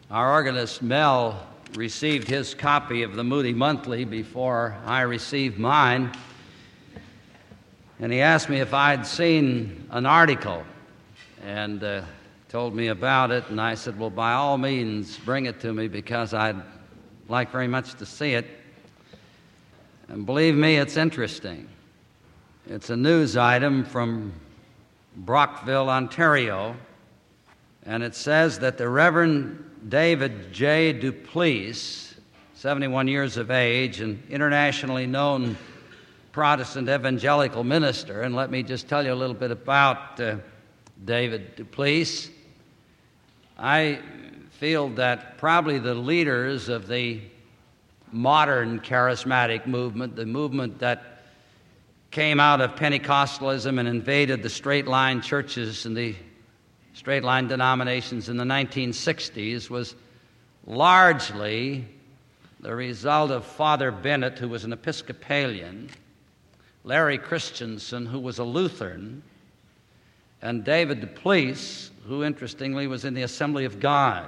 Our organist Mel received his copy of the Moody Monthly before I received mine, and he asked me if I'd seen an article and told me about it, and I said, well, by all means, bring it to me because I'd like very much to see it. And believe me, it's interesting. It's a news item from Brockville, Ontario, and it says that the Reverend David J. Duplessis, 71 years of age, an internationally known Protestant evangelical minister, and let me just tell you a little bit about David Duplessis. I feel that probably the leaders of the modern charismatic movement, the movement that came out of Pentecostalism and invaded the straight-line churches and the straight-line denominations in the 1960s, was largely the result of Father Bennett, who was an Episcopalian, Larry Christensen, who was a Lutheran, and David Duplessis, who interestingly was in the Assembly of God.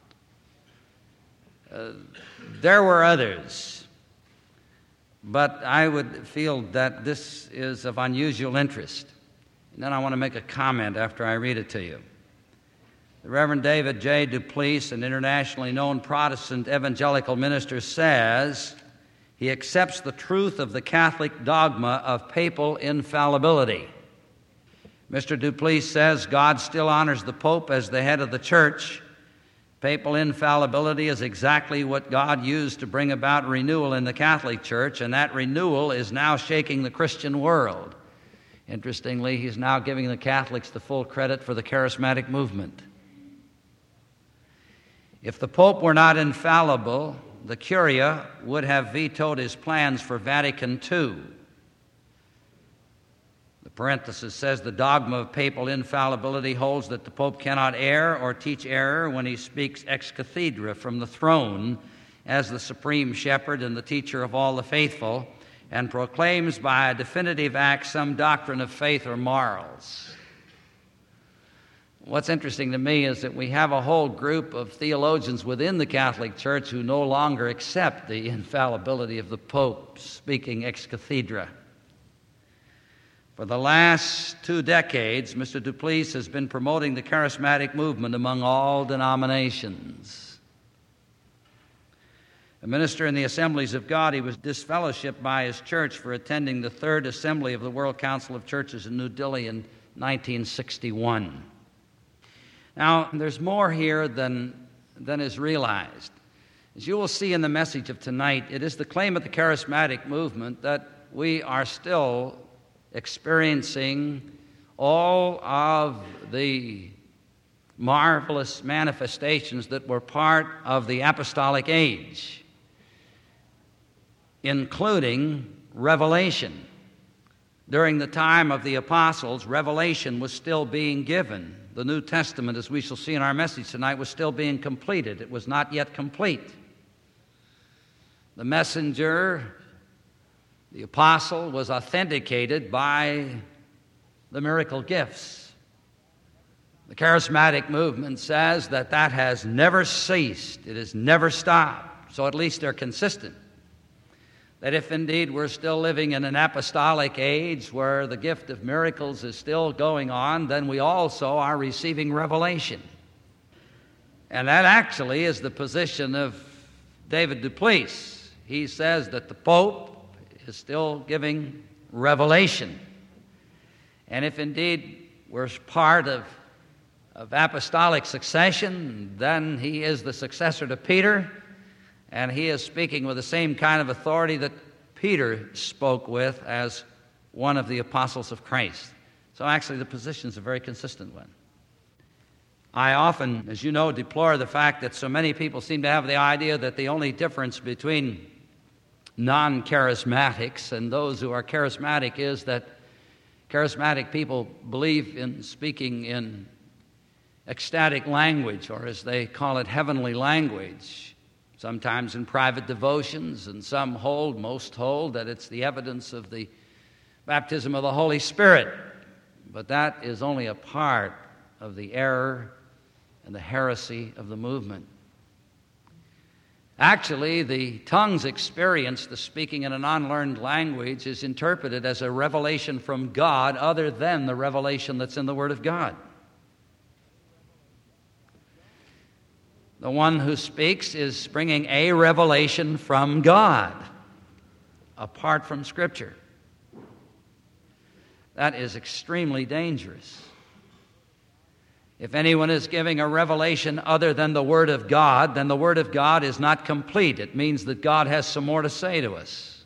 There were others, but I would feel that this is of unusual interest. And then I want to make a comment after I read it to you. The Reverend David J. Duplessis, an internationally known Protestant evangelical minister, says he accepts the truth of the Catholic dogma of papal infallibility. Mr. Duplessis says God still honors the Pope as the head of the Church. Papal infallibility is exactly what God used to bring about renewal in the Catholic Church, and that renewal is now shaking the Christian world. Interestingly, he's now giving the Catholics the full credit for the charismatic movement. If the Pope were not infallible, the Curia would have vetoed his plans for Vatican II. The parenthesis says the dogma of papal infallibility holds that the Pope cannot err or teach error when he speaks ex cathedra from the throne as the supreme shepherd and the teacher of all the faithful, and proclaims by a definitive act some doctrine of faith or morals. What's interesting to me is that we have a whole group of theologians within the Catholic Church who no longer accept the infallibility of the Pope speaking ex cathedra. For the last 2 decades, Mr. Duplessis has been promoting the charismatic movement among all denominations. A minister in the Assemblies of God, he was disfellowshipped by his church for attending the Third Assembly of the World Council of Churches in New Delhi in 1961. Now, there's more here than is realized. As you will see in the message of tonight, it is the claim of the charismatic movement that we are still experiencing all of the marvelous manifestations that were part of the apostolic age, including revelation. During the time of the apostles, revelation was still being given. The New Testament, as we shall see in our message tonight, was still being completed. It was not yet complete. The messenger, the apostle, was authenticated by the miracle gifts. The charismatic movement says that has never ceased. It has never stopped. So at least they're consistent. That if indeed we're still living in an apostolic age where the gift of miracles is still going on, then we also are receiving revelation. And that actually is the position of David Duplessis. He says that the Pope is still giving revelation. And if indeed we're part of apostolic succession, then he is the successor to Peter, and he is speaking with the same kind of authority that Peter spoke with as one of the apostles of Christ. So actually the position is a very consistent one. I often, as you know, deplore the fact that so many people seem to have the idea that the only difference between non-charismatics and those who are charismatic is that charismatic people believe in speaking in ecstatic language, or as they call it, heavenly language, sometimes in private devotions, and most hold that it's the evidence of the baptism of the Holy Spirit. But that is only a part of the error and the heresy of the movement. Actually, the tongues experience, the speaking in an unlearned language, is interpreted as a revelation from God other than the revelation that's in the Word of God. The one who speaks is bringing a revelation from God, apart from Scripture. That is extremely dangerous. If anyone is giving a revelation other than the Word of God, then the Word of God is not complete. It means that God has some more to say to us.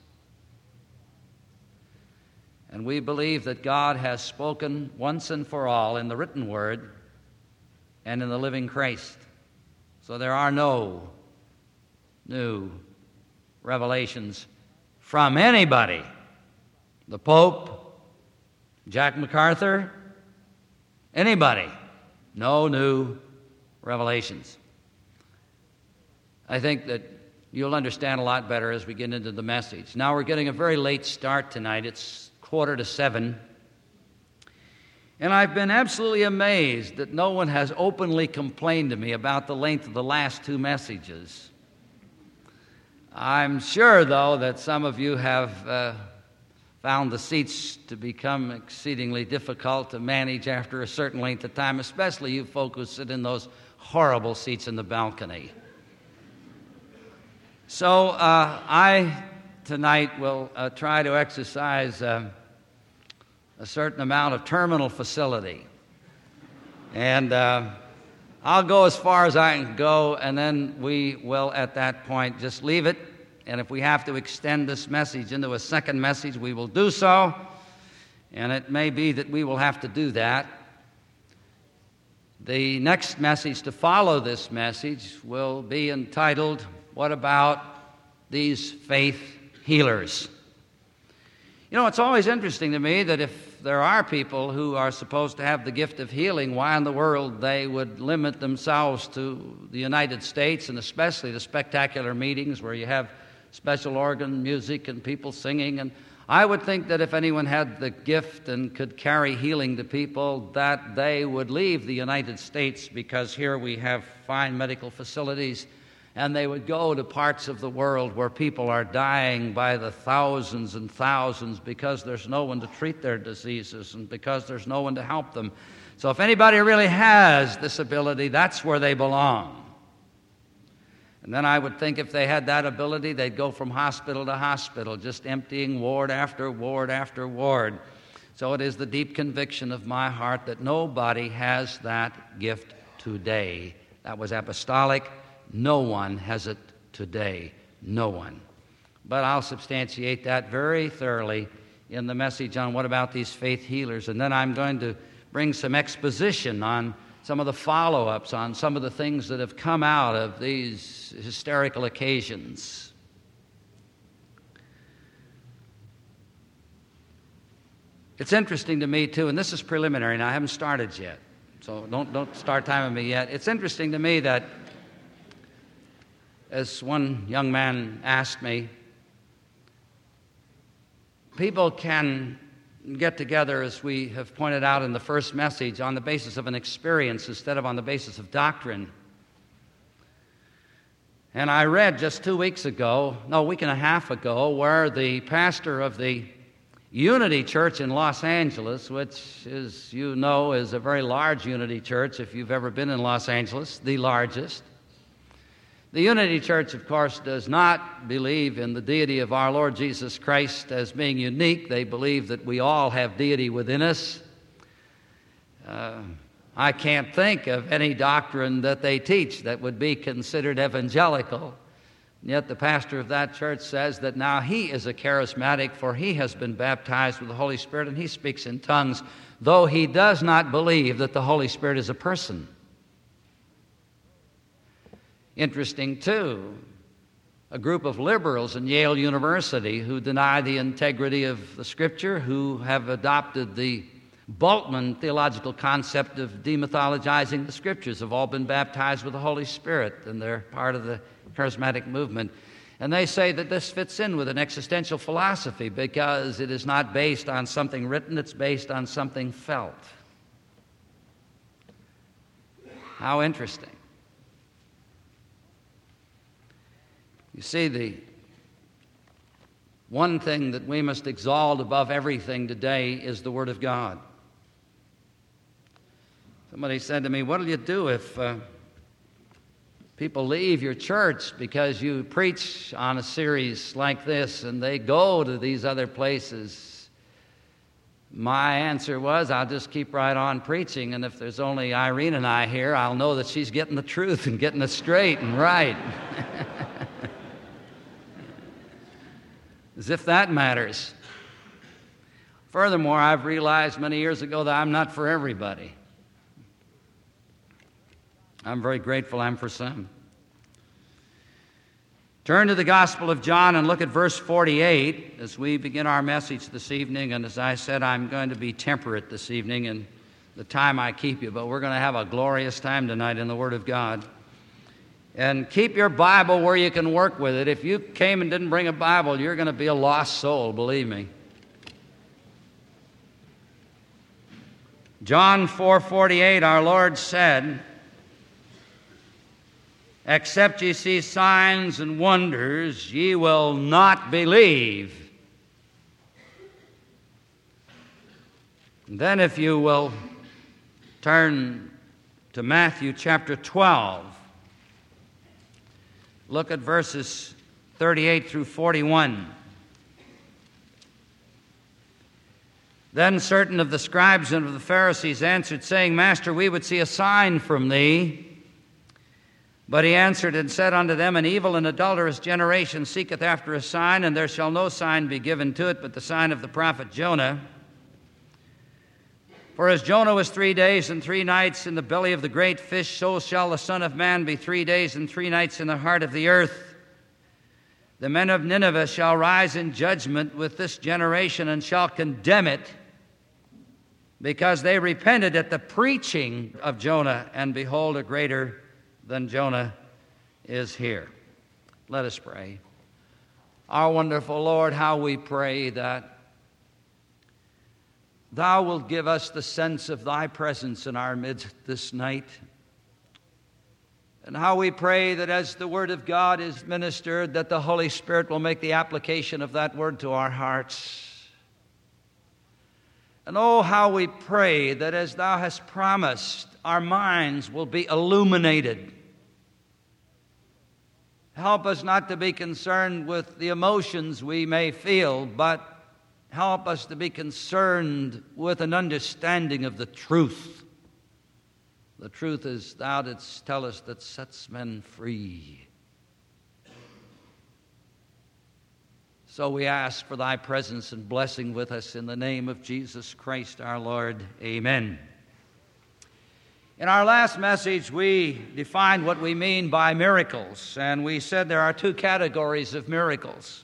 And we believe that God has spoken once and for all in the written Word and in the living Christ. So there are no new revelations from anybody. The Pope, Jack MacArthur, anybody. No new revelations. I think that you'll understand a lot better as we get into the message. Now we're getting a very late start tonight. It's 6:45. And I've been absolutely amazed that no one has openly complained to me about the length of the last two messages. I'm sure, though, that some of you have found the seats to become exceedingly difficult to manage after a certain length of time, especially you folks who sit in those horrible seats in the balcony. So I, tonight, will try to exercise a certain amount of terminal facility. And I'll go as far as I can go, and then we will, at that point, just leave it. And if we have to extend this message into a second message, we will do so. And it may be that we will have to do that. The next message to follow this message will be entitled, "What About These Faith Healers?" You know, it's always interesting to me that if there are people who are supposed to have the gift of healing, why in the world they would limit themselves to the United States, and especially the spectacular meetings where you have special organ music and people singing. And I would think that if anyone had the gift and could carry healing to people, that they would leave the United States, because here we have fine medical facilities, and they would go to parts of the world where people are dying by the thousands and thousands because there's no one to treat their diseases and because there's no one to help them. So if anybody really has this ability, that's where they belong. And then I would think if they had that ability, they'd go from hospital to hospital, just emptying ward after ward after ward. So it is the deep conviction of my heart that nobody has that gift today. That was apostolic. No one has it today. No one. But I'll substantiate that very thoroughly in the message on what about these faith healers. And then I'm going to bring some exposition on some of the follow-ups on some of the things that have come out of these hysterical occasions. It's interesting to me, too, and this is preliminary, and I haven't started yet, so don't start timing me yet. It's interesting to me that, as one young man asked me, people can get together, as we have pointed out in the first message, on the basis of an experience instead of on the basis of doctrine. And I read just a week and a half ago, where the pastor of the Unity Church in Los Angeles, which, as you know, is a very large Unity Church, if you've ever been in Los Angeles, the largest. The Unity Church, of course, does not believe in the deity of our Lord Jesus Christ as being unique. They believe that we all have deity within us. I can't think of any doctrine that they teach that would be considered evangelical. Yet the pastor of that church says that now he is a charismatic, for he has been baptized with the Holy Spirit and he speaks in tongues, though he does not believe that the Holy Spirit is a person. Interesting, too, a group of liberals in Yale University who deny the integrity of the Scripture, who have adopted the Bultmann theological concept of demythologizing the Scriptures, have all been baptized with the Holy Spirit, and they're part of the charismatic movement. And they say that this fits in with an existential philosophy because it is not based on something written, it's based on something felt. How interesting. You see, the one thing that we must exalt above everything today is the Word of God. Somebody said to me, what will you do if people leave your church because you preach on a series like this and they go to these other places? My answer was, I'll just keep right on preaching, and if there's only Irene and I here, I'll know that she's getting the truth and getting it straight and right. As if that matters. Furthermore, I've realized many years ago that I'm not for everybody. I'm very grateful I'm for some. Turn to the Gospel of John and look at verse 48 as we begin our message this evening. And as I said, I'm going to be temperate this evening in the time I keep you, but we're going to have a glorious time tonight in the Word of God. And keep your Bible where you can work with it. If you came and didn't bring a Bible, you're going to be a lost soul, believe me. John 4:48, our Lord said, "Except ye see signs and wonders, ye will not believe." And then if you will turn to Matthew chapter 12, look at verses 38 through 41. Then certain of the scribes and of the Pharisees answered, saying, Master, we would see a sign from thee. But he answered and said unto them, An evil and adulterous generation seeketh after a sign, and there shall no sign be given to it but the sign of the prophet Jonah. For as Jonah was 3 days and 3 nights in the belly of the great fish, so shall the Son of Man be 3 days and 3 nights in the heart of the earth. The men of Nineveh shall rise in judgment with this generation and shall condemn it, because they repented at the preaching of Jonah, and behold, a greater than Jonah is here. Let us pray. Our wonderful Lord, how we pray that Thou wilt give us the sense of Thy presence in our midst this night. And how we pray that as the Word of God is ministered, that the Holy Spirit will make the application of that Word to our hearts. And oh, how we pray that as Thou hast promised, our minds will be illuminated. Help us not to be concerned with the emotions we may feel, but help us to be concerned with an understanding of the truth. The truth is, Thou didst tell us, that sets men free. So we ask for Thy presence and blessing with us in the name of Jesus Christ our Lord. Amen. In our last message, we defined what we mean by miracles, and we said there are 2 categories of miracles.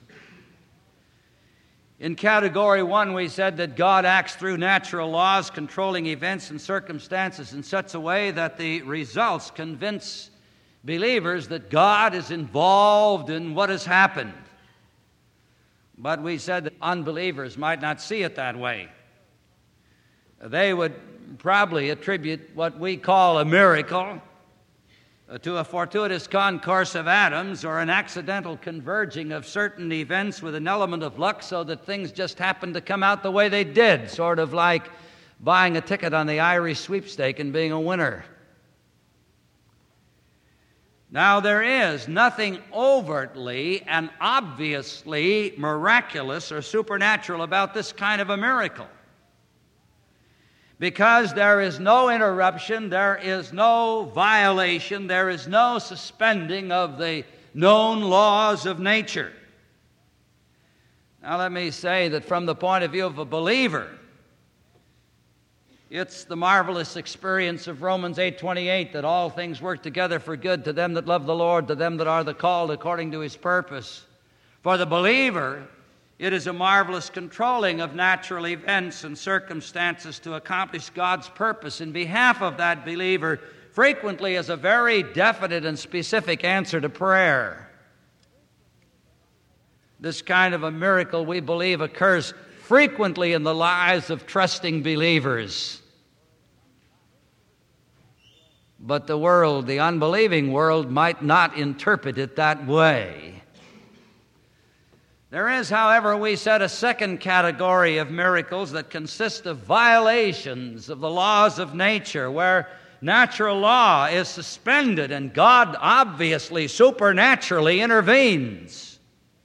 In category 1, we said that God acts through natural laws, controlling events and circumstances in such a way that the results convince believers that God is involved in what has happened. But we said that unbelievers might not see it that way. They would probably attribute what we call a miracle to a fortuitous concourse of atoms or an accidental converging of certain events with an element of luck, so that things just happened to come out the way they did, sort of like buying a ticket on the Irish sweepstake and being a winner. Now, there is nothing overtly and obviously miraculous or supernatural about this kind of a miracle, because there is no interruption, there is no violation, there is no suspending of the known laws of nature. Now, let me say that from the point of view of a believer, it's the marvelous experience of Romans 8:28 that all things work together for good to them that love the Lord, to them that are the called according to His purpose. For the believer, it is a marvelous controlling of natural events and circumstances to accomplish God's purpose in behalf of that believer, frequently as a very definite and specific answer to prayer. This kind of a miracle, we believe, occurs frequently in the lives of trusting believers. But the world, the unbelieving world, might not interpret it that way. There is, however, we said, a second category of miracles that consist of violations of the laws of nature, where natural law is suspended and God obviously, supernaturally intervenes.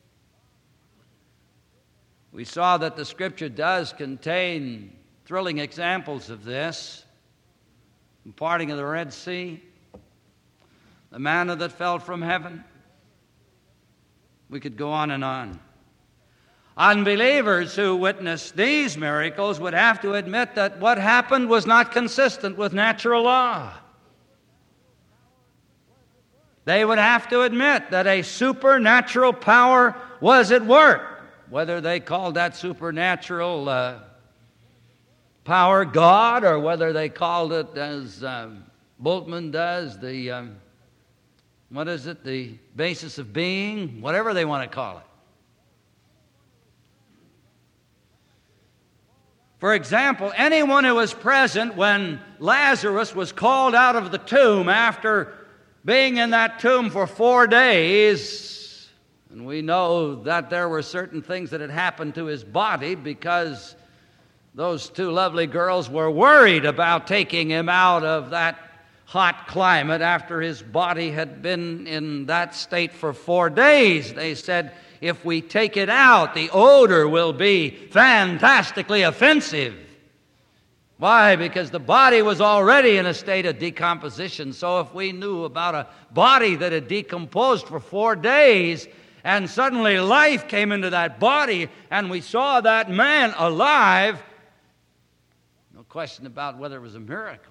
We saw that the Scripture does contain thrilling examples of this. The parting of the Red Sea, the manna that fell from heaven. We could go on and on. Unbelievers who witnessed these miracles would have to admit that what happened was not consistent with natural law. They would have to admit that a supernatural power was at work. Whether they called that supernatural power God, or whether they called it, as Bultmann does, the basis of being, whatever they want to call it. For example, anyone who was present when Lazarus was called out of the tomb after being in that tomb for 4 days, and we know that there were certain things that had happened to his body because those two lovely girls were worried about taking him out of that hot climate after his body had been in that state for 4 days. They said, if we take it out, the odor will be fantastically offensive. Why? Because the body was already in a state of decomposition. So if we knew about a body that had decomposed for 4 days, and suddenly life came into that body, and we saw that man alive, no question about whether it was a miracle.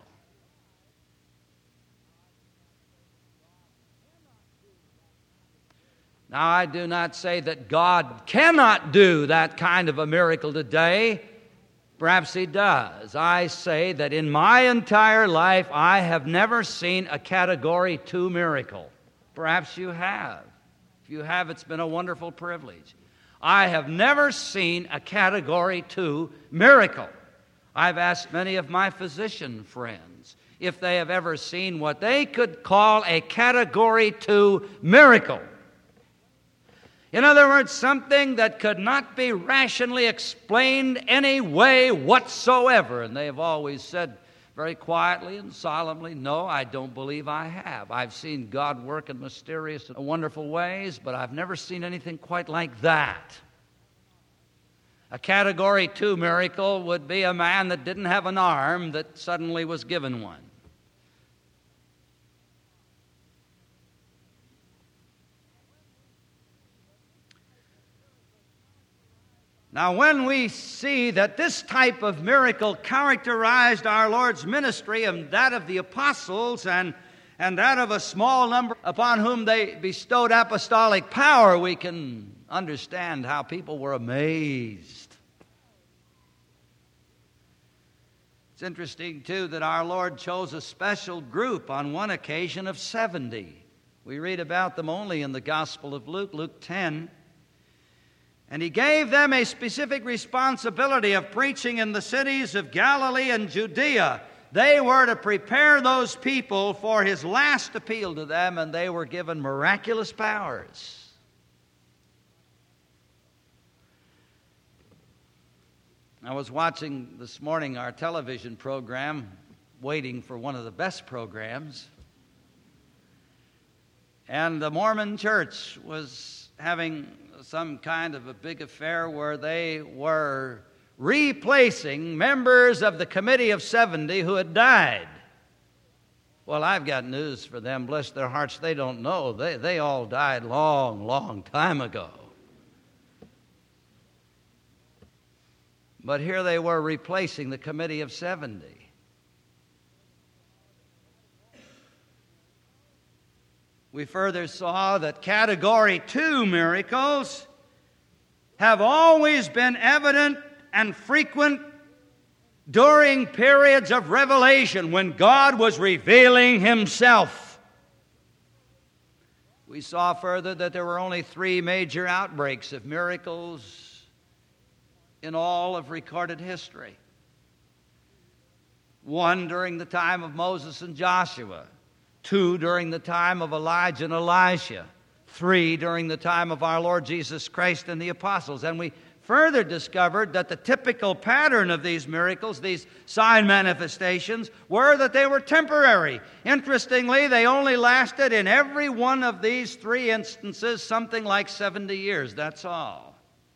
Now, I do not say that God cannot do that kind of a miracle today. Perhaps He does. I say that in my entire life, I have never seen a Category 2 miracle. Perhaps you have. If you have, it's been a wonderful privilege. I have never seen a Category 2 miracle. I've asked many of my physician friends if they have ever seen what they could call a Category 2 miracle. In other words, something that could not be rationally explained any way whatsoever. And they have always said very quietly and solemnly, no, I don't believe I have. I've seen God work in mysterious and wonderful ways, but I've never seen anything quite like that. A Category 2 miracle would be a man that didn't have an arm that suddenly was given one. Now, when we see that this type of miracle characterized our Lord's ministry and that of the apostles and that of a small number upon whom they bestowed apostolic power, we can understand how people were amazed. It's interesting, too, that our Lord chose a special group on one occasion of 70. We read about them only in the Gospel of Luke, Luke 10. And He gave them a specific responsibility of preaching in the cities of Galilee and Judea. They were to prepare those people for His last appeal to them, and they were given miraculous powers. I was watching this morning our television program, waiting for one of the best programs, and the Mormon Church was having some kind of a big affair where they were replacing members of the Committee of 70 who had died. Well, I've got news for them. Bless their hearts, they don't know. They all died long time ago. But here they were replacing the Committee of 70. We further saw that Category 2 miracles have always been evident and frequent during periods of revelation when God was revealing Himself. We saw further that there were only 3 major outbreaks of miracles in all of recorded history. 1 during the time of Moses and Joshua. 2 during the time of Elijah and Elisha. 3 during the time of our Lord Jesus Christ and the apostles. And we further discovered that the typical pattern of these miracles, these sign manifestations, were that they were temporary. Interestingly, they only lasted in every one of these 3 instances something like 70 years. That's all.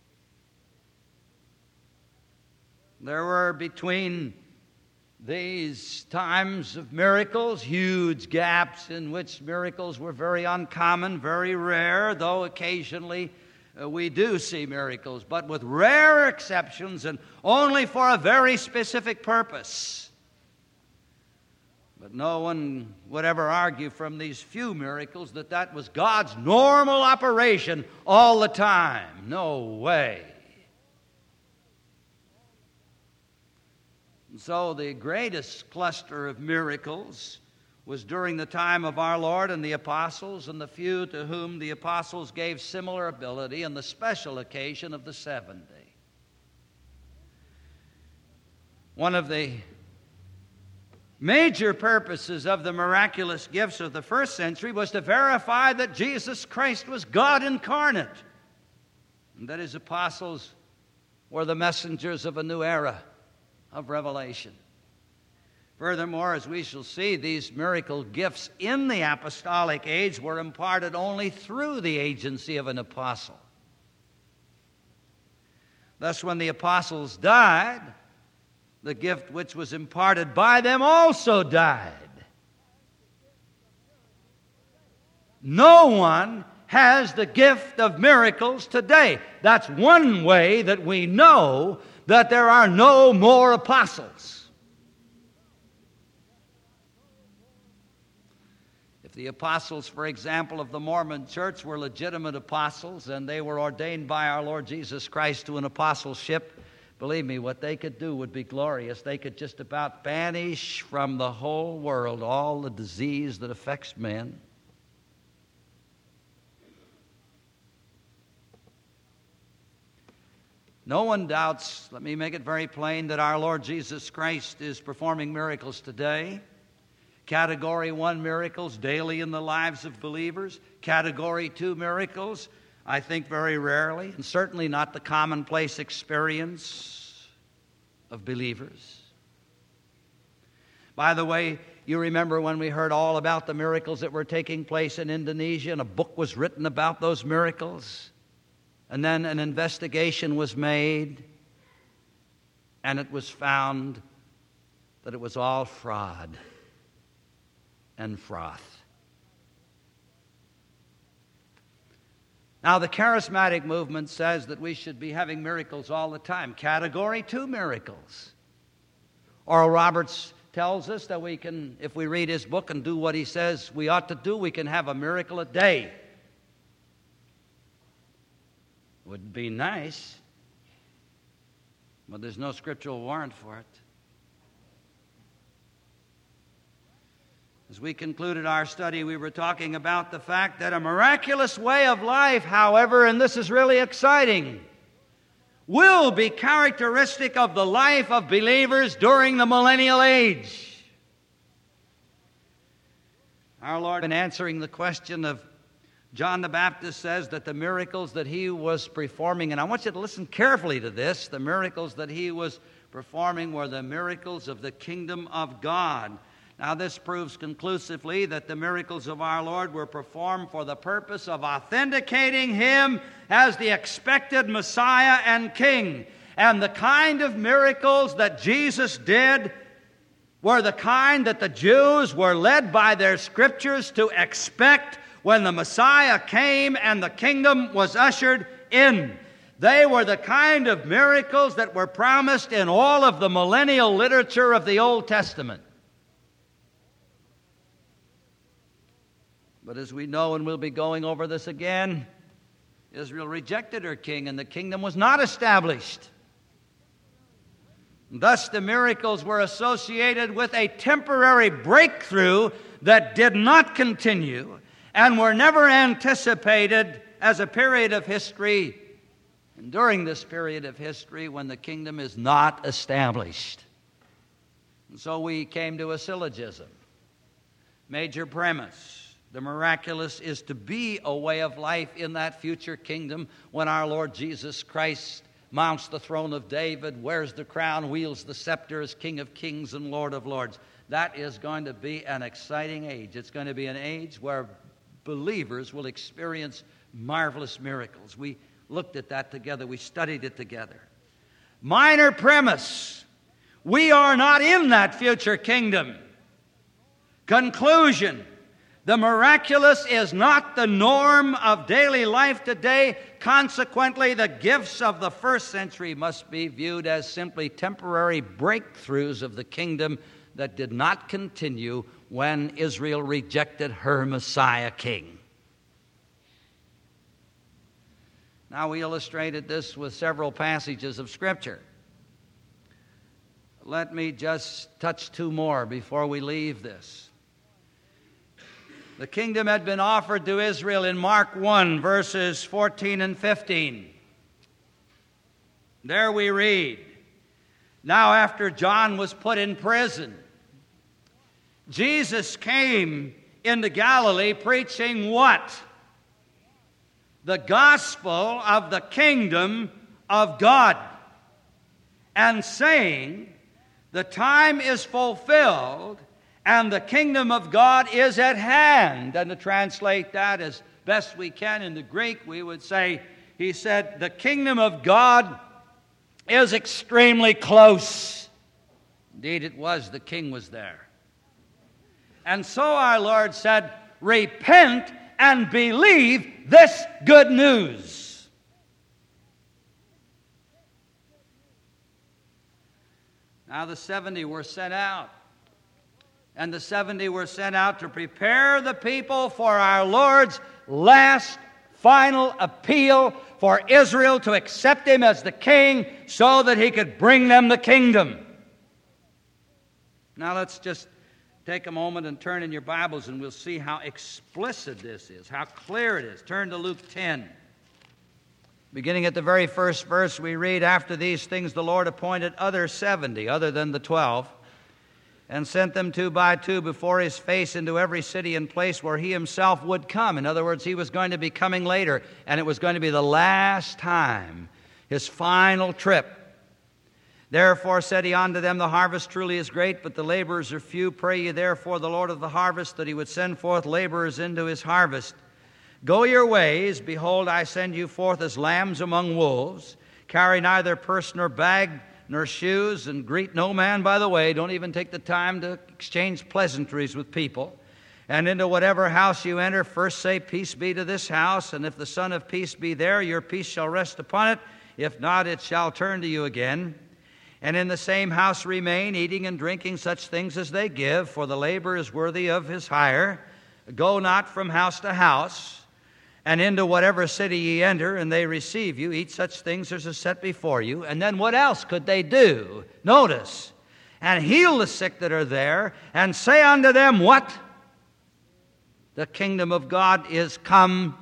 There were between these times of miracles huge gaps in which miracles were very uncommon, very rare, though occasionally we do see miracles, but with rare exceptions and only for a very specific purpose. But no one would ever argue from these few miracles that that was God's normal operation all the time. No way. And so the greatest cluster of miracles was during the time of our Lord and the apostles, and the few to whom the apostles gave similar ability on the special occasion of the 70. One of the major purposes of the miraculous gifts of the first century was to verify that Jesus Christ was God incarnate, and that his apostles were the messengers of a new era of revelation. Furthermore, as we shall see, these miracle gifts in the apostolic age were imparted only through the agency of an apostle. Thus, when the apostles died, the gift which was imparted by them also died. No one has the gift of miracles today. That's one way that we know that there are no more apostles. If the apostles, for example, of the Mormon Church were legitimate apostles and they were ordained by our Lord Jesus Christ to an apostleship, believe me, what they could do would be glorious. They could just about banish from the whole world all the disease that affects men. No one doubts, let me make it very plain, that our Lord Jesus Christ is performing miracles today. Category 1 miracles daily in the lives of believers. Category 2 miracles, I think very rarely, and certainly not the commonplace experience of believers. By the way, you remember when we heard all about the miracles that were taking place in Indonesia, and a book was written about those miracles, and then an investigation was made, and it was found that it was all fraud and froth. Now, the charismatic movement says that we should be having miracles all the time. Category 2 miracles. Oral Roberts tells us that we can, if we read his book and do what he says we ought to do, we can have a miracle a day. Would be nice, but there's no scriptural warrant for it. As we concluded our study, we were talking about the fact that a miraculous way of life, however, and this is really exciting, will be characteristic of the life of believers during the millennial age. Our Lord, in answering the question of John the Baptist, says that the miracles that he was performing, and I want you to listen carefully to this, the miracles that he was performing were the miracles of the kingdom of God. Now, this proves conclusively that the miracles of our Lord were performed for the purpose of authenticating him as the expected Messiah and King. And the kind of miracles that Jesus did were the kind that the Jews were led by their scriptures to expect when the Messiah came and the kingdom was ushered in. They were the kind of miracles that were promised in all of the millennial literature of the Old Testament. But as we know, and we'll be going over this again, Israel rejected her king and the kingdom was not established. Thus, the miracles were associated with a temporary breakthrough that did not continue and were never anticipated as a period of history. And during this period of history, when the kingdom is not established. And so we came to a syllogism. Major premise. The miraculous is to be a way of life in that future kingdom when our Lord Jesus Christ mounts the throne of David, wears the crown, wields the scepter as King of Kings and Lord of Lords. That is going to be an exciting age. It's going to be an age where believers will experience marvelous miracles. We looked at that together. We studied it together. Minor premise: we are not in that future kingdom. Conclusion: the miraculous is not the norm of daily life today. Consequently, the gifts of the first century must be viewed as simply temporary breakthroughs of the kingdom that did not continue when Israel rejected her Messiah king. Now, we illustrated this with several passages of Scripture. Let me just touch two more before we leave this. The kingdom had been offered to Israel in Mark 1, verses 14 and 15. There we read, "Now after John was put in prison, Jesus came into Galilee preaching" what? "The gospel of the kingdom of God, and saying, the time is fulfilled, and the kingdom of God is at hand." And to translate that as best we can into Greek, we would say, he said, the kingdom of God is extremely close. Indeed it was. The king was there. And so our Lord said, repent and believe this good news. Now the 70 were sent out. And the 70 were sent out to prepare the people for our Lord's last, final appeal for Israel to accept Him as the King so that He could bring them the kingdom. Now let's just take a moment and turn in your Bibles and we'll see how explicit this is, how clear it is. Turn to Luke 10. Beginning at the very first verse, we read, "After these things the Lord appointed other 70, other than the 12, and sent them 2 by 2 before His face into every city and place where He Himself would come." In other words, He was going to be coming later, and it was going to be the last time, His final trip. "Therefore said He unto them, the harvest truly is great, but the laborers are few. Pray ye therefore the Lord of the harvest that He would send forth laborers into His harvest. Go your ways, behold, I send you forth as lambs among wolves. Carry neither purse nor bag, nor shoes, and greet no man by the way." Don't even take the time to exchange pleasantries with people. "And into whatever house you enter, first say, Peace be to this house. And if the Son of Peace be there, your peace shall rest upon it. If not, it shall turn to you again. And in the same house remain, eating and drinking such things as they give, for the labor is worthy of his hire. Go not from house to house. And into whatever city ye enter, and they receive you, eat such things as are set before you." And then what else could they do? Notice, "And heal the sick that are there, and say unto them," what? "The kingdom of God is come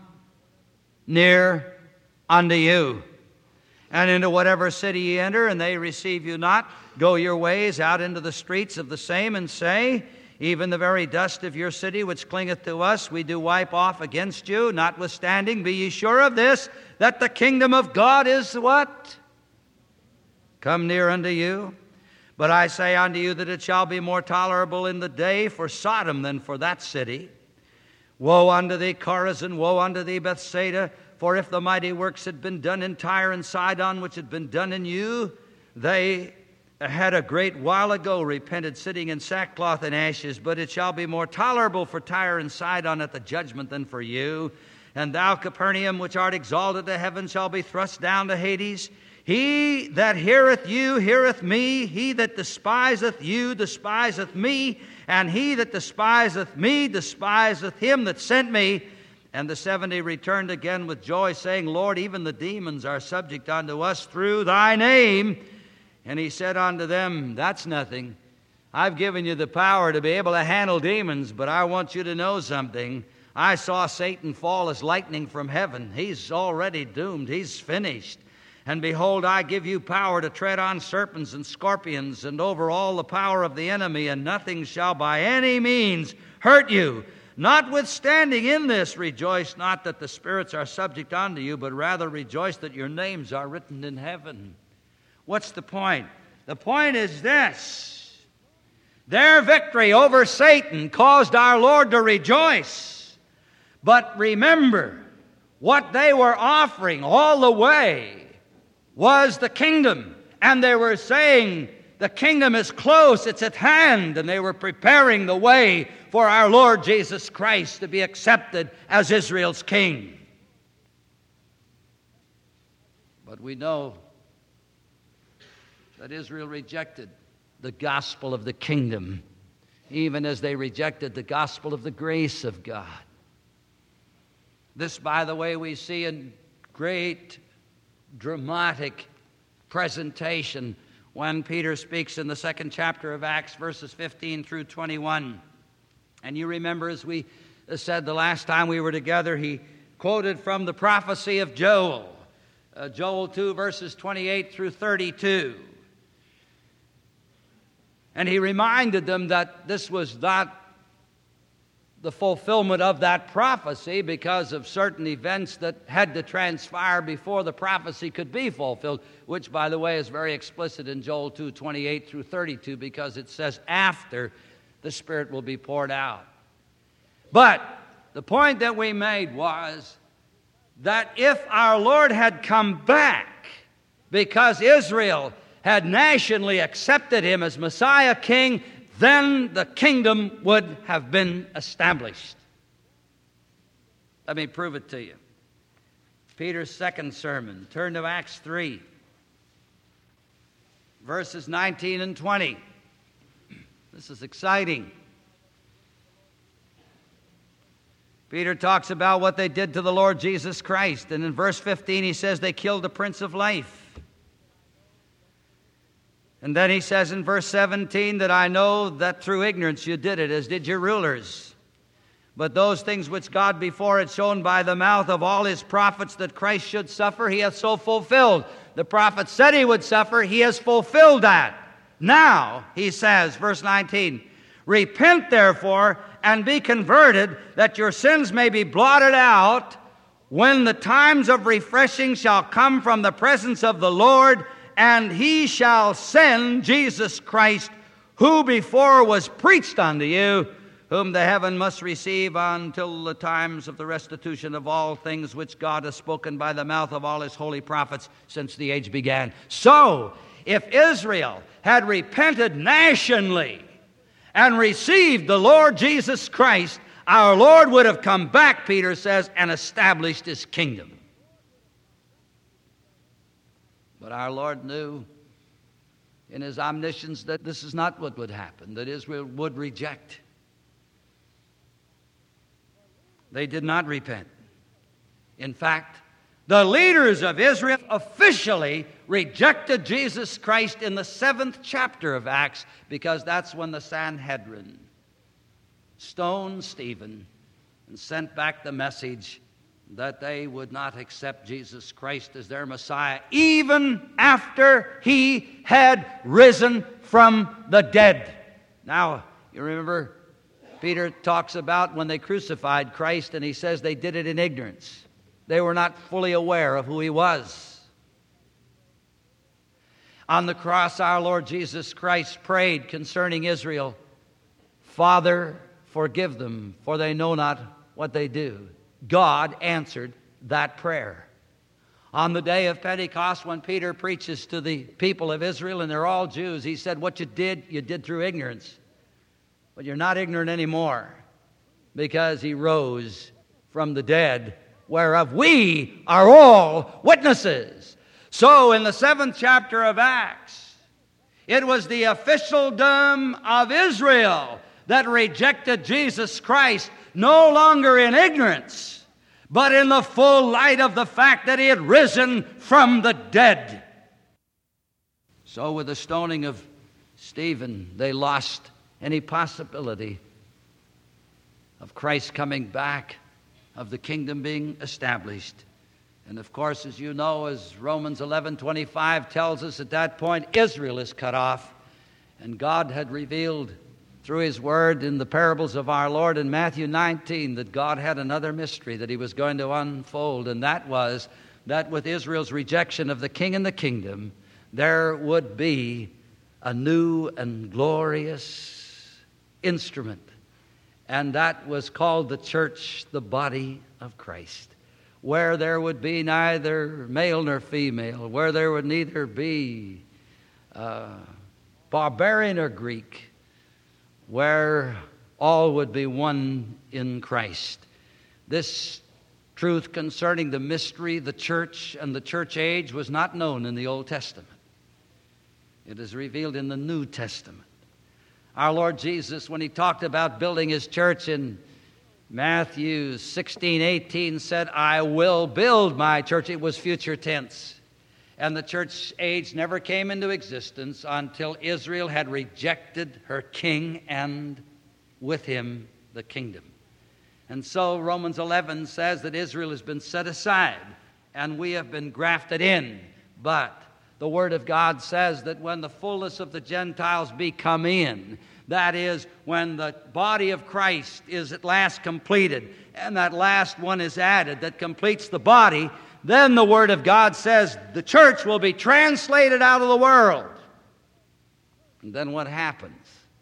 near unto you. And into whatever city ye enter, and they receive you not, go your ways out into the streets of the same, and say, Even the very dust of your city which clingeth to us, we do wipe off against you. Notwithstanding, be ye sure of this, that the kingdom of God is" what? "Come near unto you. But I say unto you that it shall be more tolerable in the day for Sodom than for that city. Woe unto thee, Chorazin! Woe unto thee, Bethsaida! For if the mighty works had been done in Tyre and Sidon, which had been done in you, they had a great while ago repented, sitting in sackcloth and ashes. But it shall be more tolerable for Tyre and Sidon at the judgment than for you. And thou, Capernaum, which art exalted to heaven, shall be thrust down to Hades. He that heareth you heareth me. He that despiseth you despiseth me. And he that despiseth me despiseth him that sent me." And the 70 returned again with joy, saying, "Lord, even the demons are subject unto us through thy name." And he said unto them, "That's nothing. I've given you the power to be able to handle demons, but I want you to know something. I saw Satan fall as lightning from heaven. He's already doomed. He's finished. And behold, I give you power to tread on serpents and scorpions and over all the power of the enemy, and nothing shall by any means hurt you. Notwithstanding in this, rejoice not that the spirits are subject unto you, but rather rejoice that your names are written in heaven. What's the point? The point is this: their victory over Satan caused our Lord to rejoice. But remember, what they were offering all the way was the kingdom. And they were saying, the kingdom is close, it's at hand. And they were preparing the way for our Lord Jesus Christ to be accepted as Israel's king. But we know that Israel rejected the gospel of the kingdom, even as they rejected the gospel of the grace of God. This, by the way, we see in great dramatic presentation when Peter speaks in the 2nd chapter of Acts, verses 15 through 21. And you remember, as we said the last time we were together, he quoted from the prophecy of Joel, Joel 2, verses 28 through 32. And he reminded them that this was not the fulfillment of that prophecy because of certain events that had to transpire before the prophecy could be fulfilled, which, by the way, is very explicit in Joel 2, 28 through 32, because it says after the Spirit will be poured out. But the point that we made was that if our Lord had come back because Israel had nationally accepted him as Messiah King, then the kingdom would have been established. Let me prove it to you. Peter's second sermon. Turn to Acts 3, verses 19 and 20. This is exciting. Peter talks about what they did to the Lord Jesus Christ. And in verse 15 he says they killed the Prince of Life. And then he says in verse 17 that I know that through ignorance you did it, as did your rulers. But those things which God before had shown by the mouth of all his prophets that Christ should suffer, he hath so fulfilled. The prophet said he would suffer, he has fulfilled that. Now, he says, verse 19, repent therefore and be converted, that your sins may be blotted out, when the times of refreshing shall come from the presence of the Lord, and he shall send Jesus Christ, who before was preached unto you, whom the heaven must receive until the times of the restitution of all things which God has spoken by the mouth of all his holy prophets since the age began. So, if Israel had repented nationally and received the Lord Jesus Christ, our Lord would have come back, Peter says, and established his kingdom. But our Lord knew in his omniscience that this is not what would happen, that Israel would reject. They did not repent. In fact, the leaders of Israel officially rejected Jesus Christ in the 7th chapter of Acts, because that's when the Sanhedrin stoned Stephen and sent back the message that they would not accept Jesus Christ as their Messiah, even after he had risen from the dead. Now, you remember, Peter talks about when they crucified Christ, and he says they did it in ignorance. They were not fully aware of who he was. On the cross, our Lord Jesus Christ prayed concerning Israel, Father, forgive them, for they know not what they do. God answered that prayer. On the day of Pentecost, when Peter preaches to the people of Israel, and they're all Jews, he said, what you did through ignorance. But you're not ignorant anymore, because he rose from the dead, whereof we are all witnesses. So in the 7th chapter of Acts, it was the officialdom of Israel that rejected Jesus Christ, no longer in ignorance, but in the full light of the fact that he had risen from the dead. So with the stoning of Stephen, they lost any possibility of Christ coming back, of the kingdom being established. And of course, as you know, as Romans 11:25 tells us, at that point Israel is cut off, and God had revealed through His Word in the parables of our Lord in Matthew 19 that God had another mystery that He was going to unfold, and that was that with Israel's rejection of the king and the kingdom, there would be a new and glorious instrument, and that was called the church, the body of Christ, where there would be neither male nor female, where there would neither be barbarian or Greek, where all would be one in Christ. This truth concerning the mystery, the church, and the church age was not known in the Old Testament. It is revealed in the New Testament. Our Lord Jesus, when He talked about building His church in Matthew 16:18, said, I will build my church. It was future tense. And the church age never came into existence until Israel had rejected her king and with him the kingdom. And so Romans 11 says that Israel has been set aside and we have been grafted in. But the Word of God says that when the fullness of the Gentiles be come in, that is, when the body of Christ is at last completed and that last one is added that completes the body, then the Word of God says the church will be translated out of the world. And then what happens?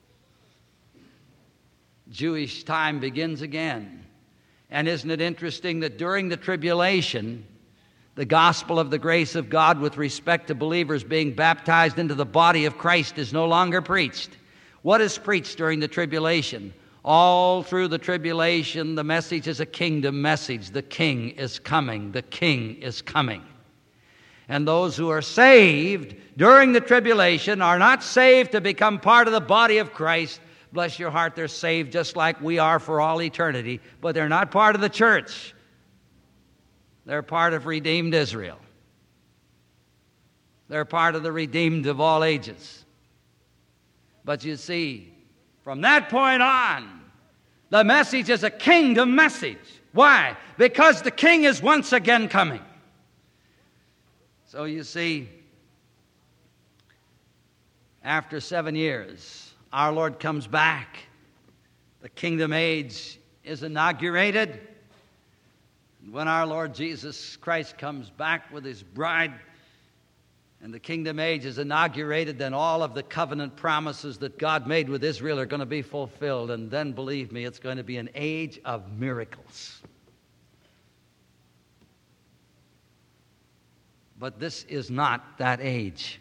Jewish time begins again. And isn't it interesting that during the tribulation, the gospel of the grace of God with respect to believers being baptized into the body of Christ is no longer preached? What is preached during the tribulation? All through the tribulation, the message is a kingdom message. The king is coming. The king is coming. And those who are saved during the tribulation are not saved to become part of the body of Christ. Bless your heart, they're saved just like we are for all eternity, but they're not part of the church. They're part of redeemed Israel. They're part of the redeemed of all ages. But you see, from that point on, the message is a kingdom message. Why? Because the king is once again coming. So you see, after 7 years, our Lord comes back. The kingdom age is inaugurated. And when our Lord Jesus Christ comes back with His bride and the kingdom age is inaugurated, then all of the covenant promises that God made with Israel are going to be fulfilled. And then, believe me, it's going to be an age of miracles. But this is not that age.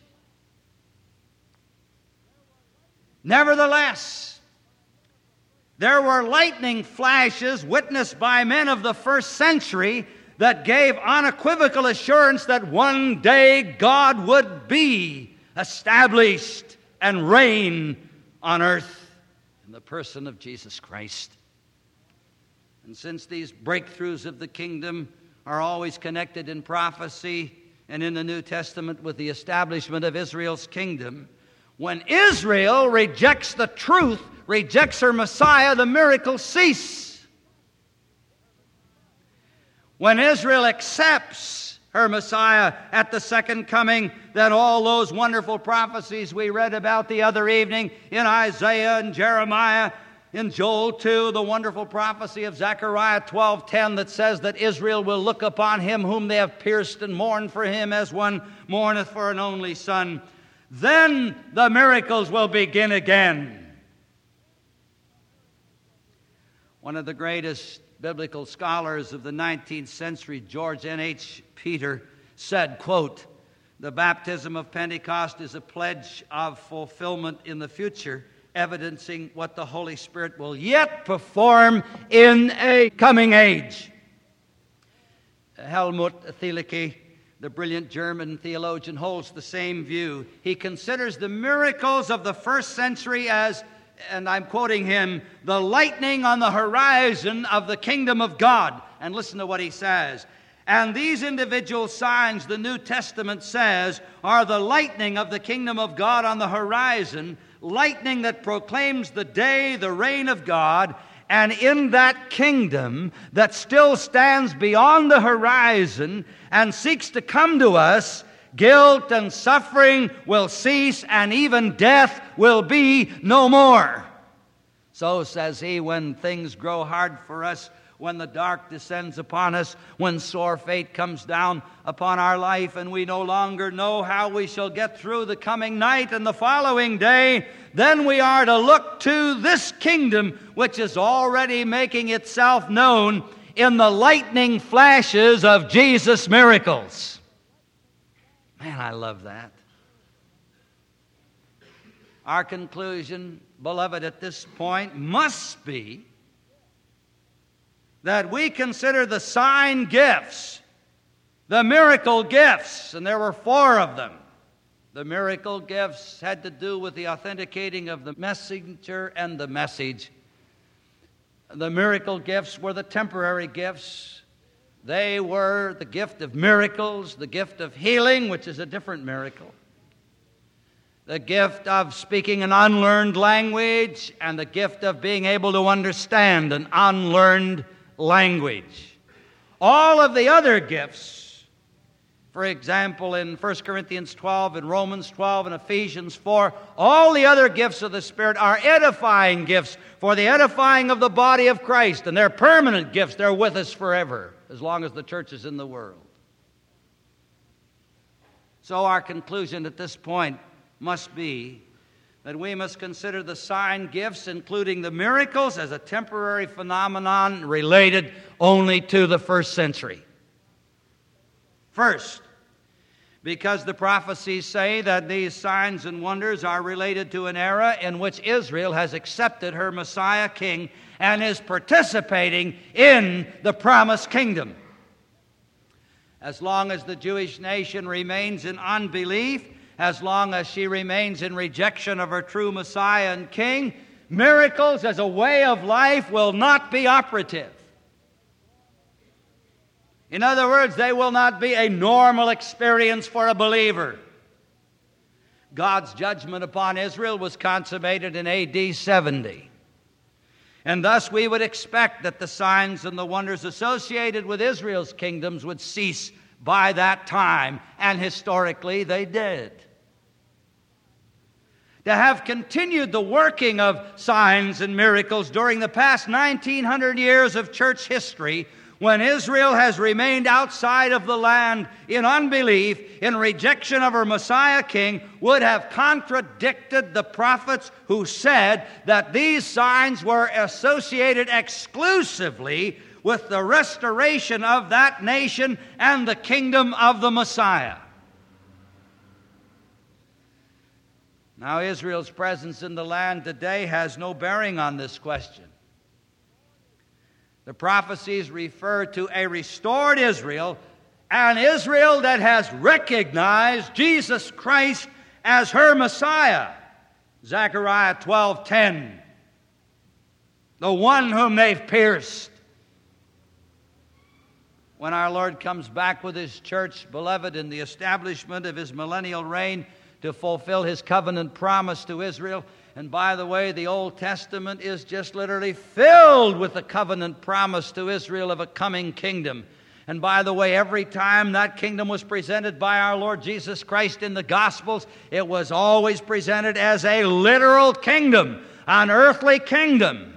Nevertheless, there were lightning flashes witnessed by men of the first century that gave unequivocal assurance that one day God would be established and reign on earth in the person of Jesus Christ. And since these breakthroughs of the kingdom are always connected in prophecy and in the New Testament with the establishment of Israel's kingdom, when Israel rejects the truth, rejects her Messiah, the miracles cease. When Israel accepts her Messiah at the second coming, then all those wonderful prophecies we read about the other evening in Isaiah and Jeremiah, in Joel 2, the wonderful prophecy of Zechariah 12:10 that says that Israel will look upon him whom they have pierced and mourn for him as one mourneth for an only son. Then the miracles will begin again. One of the greatest biblical scholars of the 19th century, George N.H. Peter, said, quote, "The baptism of Pentecost is a pledge of fulfillment in the future, evidencing what the Holy Spirit will yet perform in a coming age." Helmut Thielicke, the brilliant German theologian, holds the same view. He considers the miracles of the first century as, and I'm quoting him, the lightning on the horizon of the kingdom of God. And listen to what he says. And these individual signs, the New Testament says, are the lightning of the kingdom of God on the horizon, lightning that proclaims the day, the reign of God. And in that kingdom that still stands beyond the horizon and seeks to come to us, guilt and suffering will cease and even death will be no more. So, says he, when things grow hard for us, when the dark descends upon us, when sore fate comes down upon our life, and we no longer know how we shall get through the coming night and the following day, then we are to look to this kingdom which is already making itself known in the lightning flashes of Jesus' miracles. Man, I love that. Our conclusion, beloved, at this point must be that we consider the sign gifts, the miracle gifts, and there were 4 of them. The miracle gifts had to do with the authenticating of the messenger and the message. The miracle gifts were the temporary gifts. They were the gift of miracles, the gift of healing, which is a different miracle, the gift of speaking an unlearned language, and the gift of being able to understand an unlearned language. All of the other gifts, for example, in 1 Corinthians 12, in Romans 12, and Ephesians 4, all the other gifts of the Spirit are edifying gifts for the edifying of the body of Christ, and they're permanent gifts. They're with us forever, as long as the church is in the world. So our conclusion at this point must be that we must consider the sign gifts, including the miracles, as a temporary phenomenon related only to the first century. First, because the prophecies say that these signs and wonders are related to an era in which Israel has accepted her Messiah King and is participating in the promised kingdom. As long as the Jewish nation remains in unbelief, as long as she remains in rejection of her true Messiah and King, miracles as a way of life will not be operative. In other words, they will not be a normal experience for a believer. God's judgment upon Israel was consummated in A.D. 70. And thus we would expect that the signs and the wonders associated with Israel's kingdoms would cease by that time, and historically they did. To have continued the working of signs and miracles during the past 1900 years of church history, when Israel has remained outside of the land in unbelief, in rejection of her Messiah King, would have contradicted the prophets who said that these signs were associated exclusively with the restoration of that nation and the kingdom of the Messiah. Now, Israel's presence in the land today has no bearing on this question. The prophecies refer to a restored Israel, an Israel that has recognized Jesus Christ as her Messiah. Zechariah 12:10, the one whom they've pierced. When our Lord comes back with His church, beloved, in the establishment of His millennial reign, to fulfill His covenant promise to Israel. And by the way, the Old Testament is just literally filled with the covenant promise to Israel of a coming kingdom. And by the way, every time that kingdom was presented by our Lord Jesus Christ in the Gospels, it was always presented as a literal kingdom, an earthly kingdom.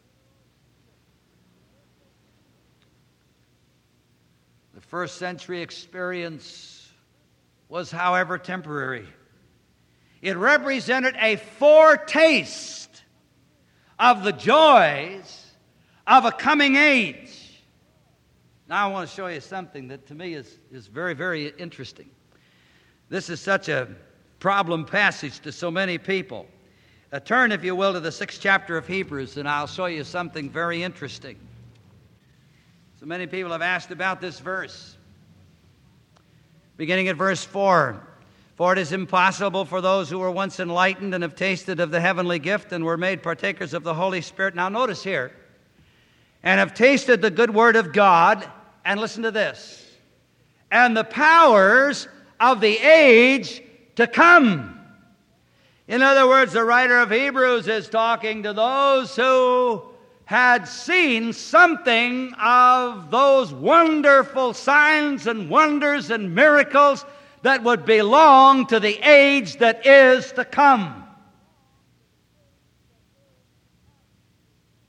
The first century experience was, however, temporary. It represented a foretaste of the joys of a coming age. Now I want to show you something that to me is very, very interesting. This is such a problem passage to so many people. Turn, if you will, to the 6th chapter of Hebrews, and I'll show you something very interesting. So many people have asked about this verse. Beginning at verse 4. For it is impossible for those who were once enlightened and have tasted of the heavenly gift and were made partakers of the Holy Spirit. Now notice here, and have tasted the good word of God, and listen to this, and the powers of the age to come. In other words, the writer of Hebrews is talking to those who had seen something of those wonderful signs and wonders and miracles that would belong to the age that is to come.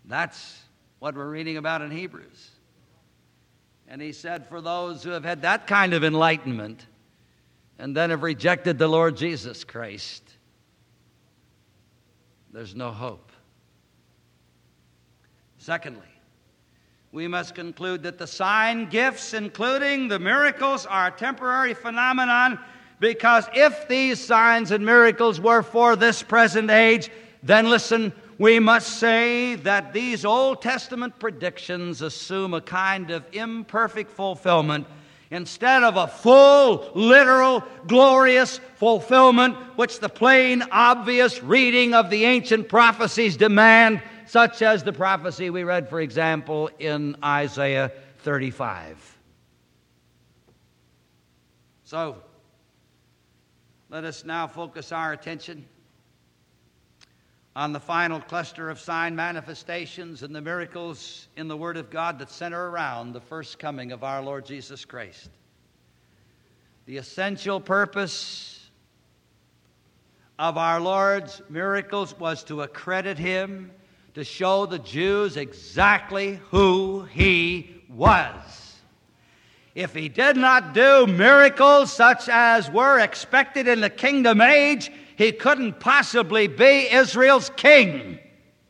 That's what we're reading about in Hebrews. And he said, for those who have had that kind of enlightenment and then have rejected the Lord Jesus Christ, there's no hope. Secondly, we must conclude that the sign gifts, including the miracles, are a temporary phenomenon, because if these signs and miracles were for this present age, then listen, we must say that these Old Testament predictions assume a kind of imperfect fulfillment instead of a full, literal, glorious fulfillment which the plain, obvious reading of the ancient prophecies demand, such as the prophecy we read, for example, in Isaiah 35. So, let us now focus our attention on the final cluster of sign manifestations and the miracles in the Word of God that center around the first coming of our Lord Jesus Christ. The essential purpose of our Lord's miracles was to accredit Him, to show the Jews exactly who He was. If He did not do miracles such as were expected in the kingdom age, He couldn't possibly be Israel's king.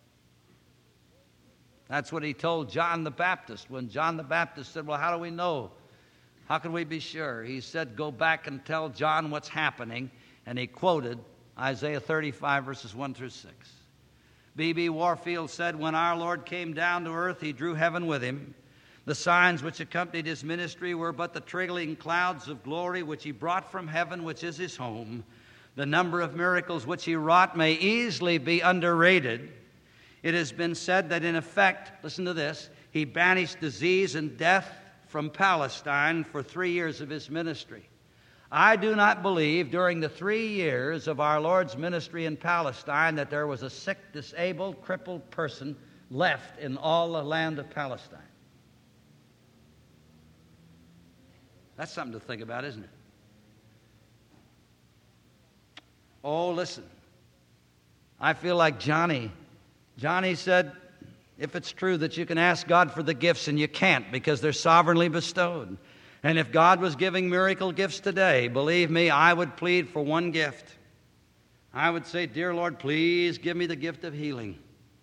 That's what He told John the Baptist when John the Baptist said, well, how do we know? How can we be sure? He said, go back and tell John what's happening. And he quoted Isaiah 35, verses 1 through 6. B.B. Warfield said, when our Lord came down to earth, He drew heaven with Him. The signs which accompanied His ministry were but the trailing clouds of glory which He brought from heaven, which is His home. The number of miracles which He wrought may easily be underrated. It has been said that in effect, listen to this, He banished disease and death from Palestine for 3 years of His ministry. I do not believe during the 3 years of our Lord's ministry in Palestine that there was a sick, disabled, crippled person left in all the land of Palestine. That's something to think about, isn't it? Oh, listen. I feel like Johnny. Johnny said, if it's true that you can ask God for the gifts and you can't because they're sovereignly bestowed. And if God was giving miracle gifts today, believe me, I would plead for one gift. I would say, dear Lord, please give me the gift of healing.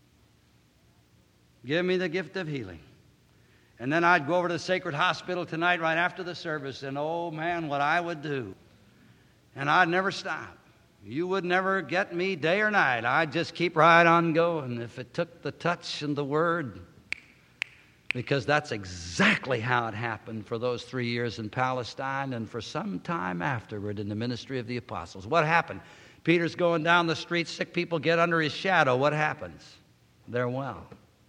Give me the gift of healing. And then I'd go over to the Sacred Hospital tonight right after the service, and oh man, what I would do. And I'd never stop. You would never get me day or night. I'd just keep right on going if it took the touch and the word. Because that's exactly how it happened for those 3 years in Palestine and for some time afterward in the ministry of the apostles. What happened? Peter's going down the street, sick people get under his shadow. What happens? They're well.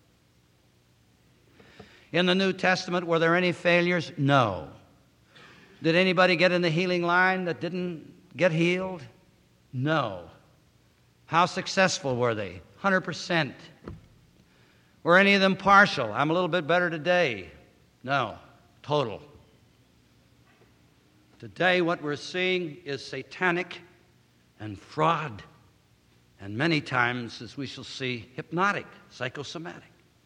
In the New Testament, were there any failures? No. Did anybody get in the healing line that didn't get healed? No. How successful were they? 100%. Were any of them partial? I'm a little bit better today. No. Total. Today what we're seeing is satanic and fraud, and many times, as we shall see, hypnotic, psychosomatic.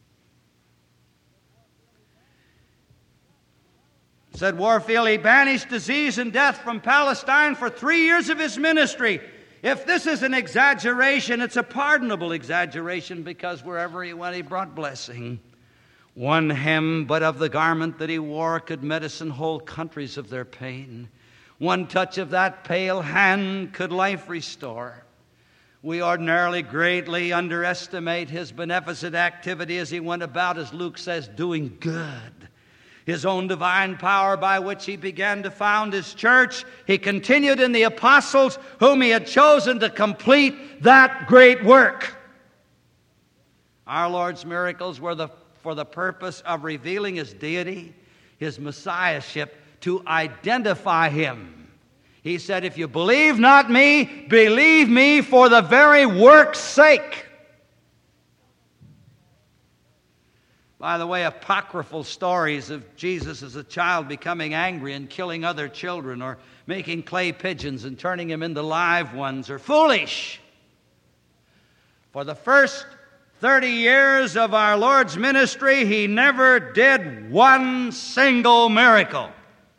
Said Warfield, he banished disease and death from Palestine for 3 years of his ministry. If this is an exaggeration, it's a pardonable exaggeration, because wherever he went, he brought blessing. One hem but of the garment that he wore could medicine whole countries of their pain. One touch of that pale hand could life restore. We ordinarily greatly underestimate his beneficent activity as he went about, as Luke says, doing good. His own divine power by which he began to found his church, he continued in the apostles whom he had chosen to complete that great work. Our Lord's miracles were for the purpose of revealing his deity, his messiahship, to identify him. He said, if you believe not me, believe me for the very work's sake. By the way, apocryphal stories of Jesus as a child becoming angry and killing other children, or making clay pigeons and turning them into live ones, are foolish. For the first 30 years of our Lord's ministry, he never did one single miracle.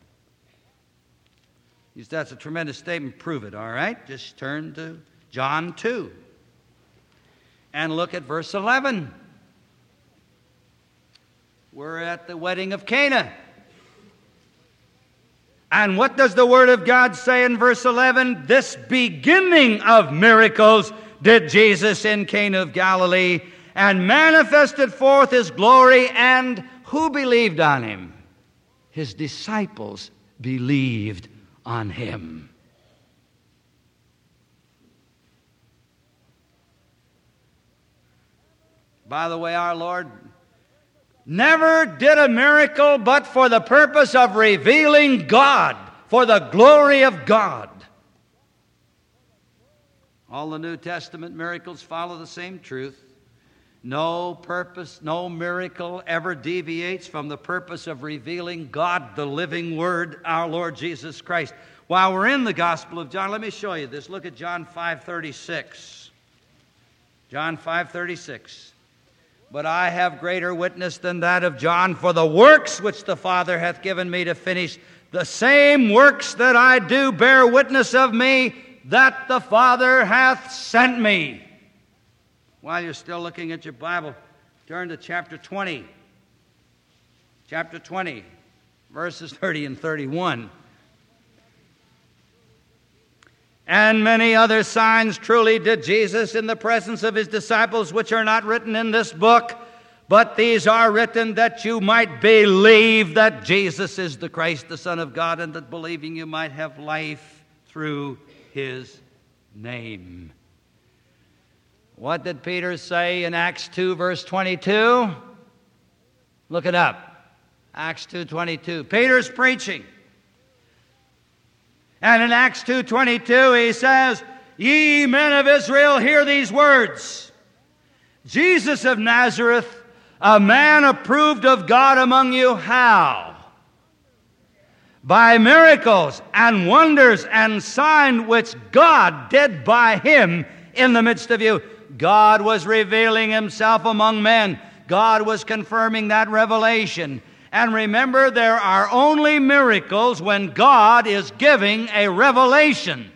That's a tremendous statement. Prove it, all right? Just turn to John 2 and look at verse 11. We're at the wedding of Cana. And what does the Word of God say in verse 11? This beginning of miracles did Jesus in Cana of Galilee, and manifested forth his glory, and who believed on him? His disciples believed on him. By the way, our Lord never did a miracle but for the purpose of revealing God, for the glory of God. All the New Testament miracles follow the same truth. No purpose, no miracle ever deviates from the purpose of revealing God, the living Word, our Lord Jesus Christ. While we're in the Gospel of John, let me show you this. Look at John 5:36. John 5:36. But I have greater witness than that of John, for the works which the Father hath given me to finish, the same works that I do bear witness of me, that the Father hath sent me. While you're still looking at your Bible, turn to chapter 20. Chapter 20, verses 30 and 31. And many other signs truly did Jesus in the presence of his disciples, which are not written in this book, but these are written that you might believe that Jesus is the Christ, the Son of God, and that believing you might have life through his name. What did Peter say in Acts 2, verse 22? Look it up. Acts 2:22. Peter's preaching. And in Acts 2:22 he says, Ye men of Israel, hear these words. Jesus of Nazareth, a man approved of God among you, how? By miracles and wonders and signs which God did by him in the midst of you. God was revealing himself among men. God was confirming that revelation. And remember, there are only miracles when God is giving a revelation.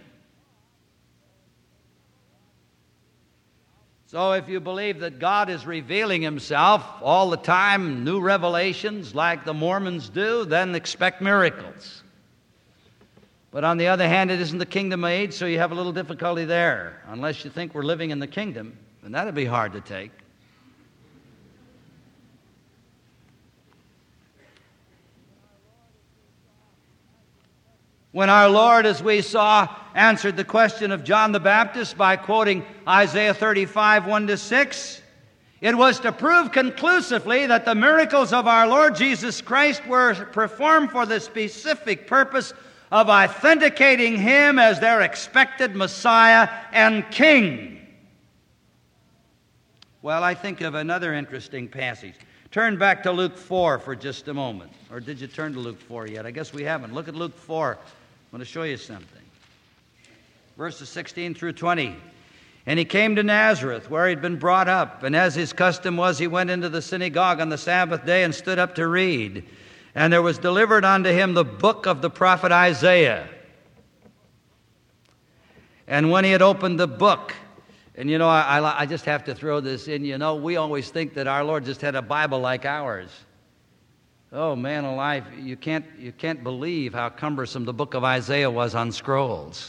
So if you believe that God is revealing himself all the time, new revelations like the Mormons do, then expect miracles. But on the other hand, it isn't the kingdom age, so you have a little difficulty there. Unless you think we're living in the kingdom, and that'd be hard to take. When our Lord, as we saw, answered the question of John the Baptist by quoting Isaiah 35, 1-6, it was to prove conclusively that the miracles of our Lord Jesus Christ were performed for the specific purpose of authenticating him as their expected Messiah and King. Well, I think of another interesting passage. Turn back to Luke 4 for just a moment. Or did you turn to Luke 4 yet? I guess we haven't. Look at Luke 4. I'm going to show you something. Verses 16 through 20. And he came to Nazareth, where he'd been brought up. And as his custom was, he went into the synagogue on the Sabbath day and stood up to read. And there was delivered unto him the book of the prophet Isaiah. And when he had opened the book, and you know, I just have to throw this in, you know, we always think that our Lord just had a Bible like ours. Oh, man alive, you can't believe how cumbersome the book of Isaiah was on scrolls.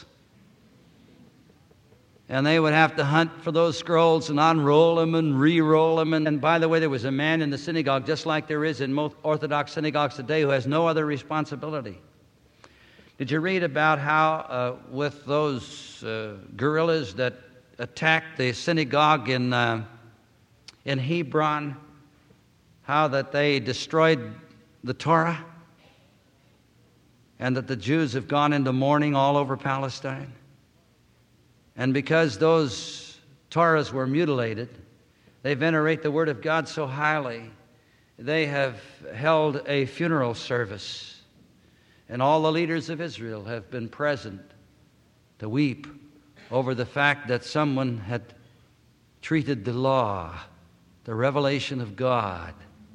And they would have to hunt for those scrolls and unroll them and re-roll them. And by the way, there was a man in the synagogue, just like there is in most Orthodox synagogues today, who has no other responsibility. Did you read about how with those guerrillas that attacked the synagogue in Hebron, how that they destroyed the Torah, and that the Jews have gone into mourning all over Palestine? And because those Torahs were mutilated, they venerate the Word of God so highly, they have held a funeral service. And all the leaders of Israel have been present to weep over the fact that someone had treated the law the revelation of God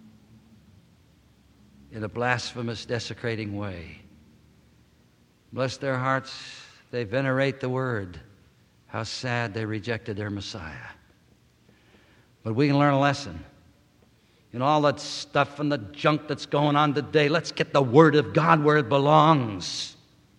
in a blasphemous, desecrating way. Bless their hearts, they venerate the Word. How sad they rejected their Messiah. But we can learn a lesson. In all that stuff and the junk that's going on today, let's get the Word of God where it belongs.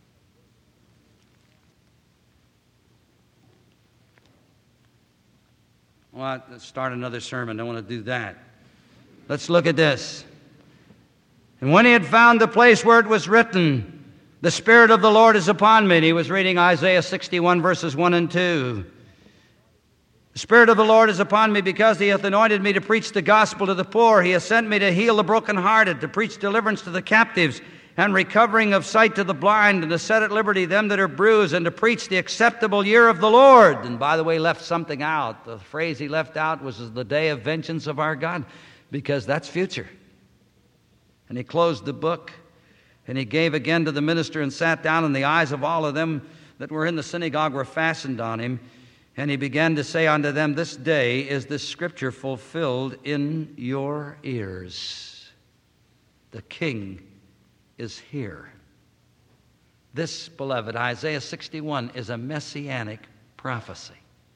Well, let's start another sermon. I don't want to do that. Let's look at this. And when he had found the place where it was written, "The Spirit of the Lord is upon me," and he was reading Isaiah 61, verses 1 and 2. "The Spirit of the Lord is upon me because he hath anointed me to preach the gospel to the poor. He hath sent me to heal the brokenhearted, to preach deliverance to the captives, and recovering of sight to the blind, and to set at liberty them that are bruised, and to preach the acceptable year of the Lord." And by the way, left something out. The phrase he left out was the day of vengeance of our God, because that's future. And he closed the book, and he gave again to the minister and sat down, and the eyes of all of them that were in the synagogue were fastened on him. And he began to say unto them, "This day is this scripture fulfilled in your ears. The King is here." This, beloved, Isaiah 61 is a messianic prophecy.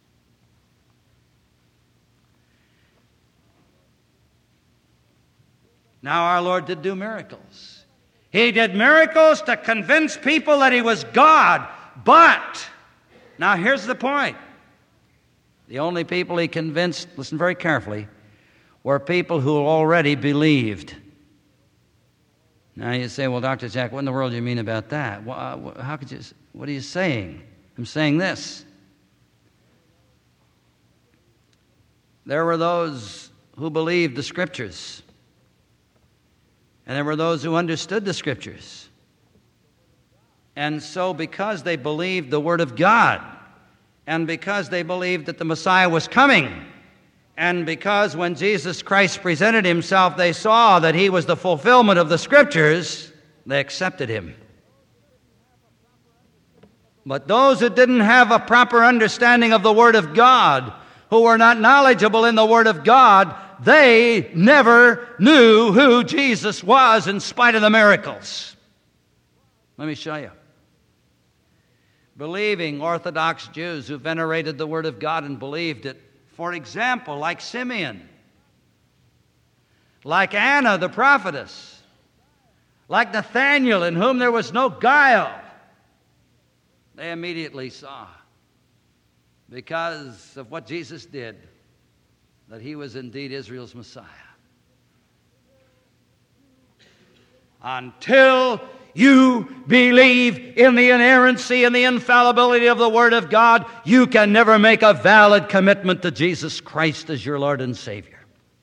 Now our Lord did do miracles. He did miracles to convince people that he was God. But, now here's the point. The only people he convinced, listen very carefully, were people who already believed. Now you say, "Well, Dr. Jack, what in the world do you mean about that? How could you? What are you saying?" I'm saying this. There were those who believed the Scriptures, and there were those who understood the Scriptures. And so because they believed the Word of God, and because they believed that the Messiah was coming, and because when Jesus Christ presented himself, they saw that he was the fulfillment of the Scriptures, they accepted him. But those who didn't have a proper understanding of the Word of God, who were not knowledgeable in the Word of God, they never knew who Jesus was in spite of the miracles. Let me show you. Believing Orthodox Jews who venerated the Word of God and believed it, for example, like Simeon, like Anna the prophetess, like Nathanael in whom there was no guile, they immediately saw, because of what Jesus did, that he was indeed Israel's Messiah. Until you believe in the inerrancy and the infallibility of the Word of God, you can never make a valid commitment to Jesus Christ as your Lord and Savior.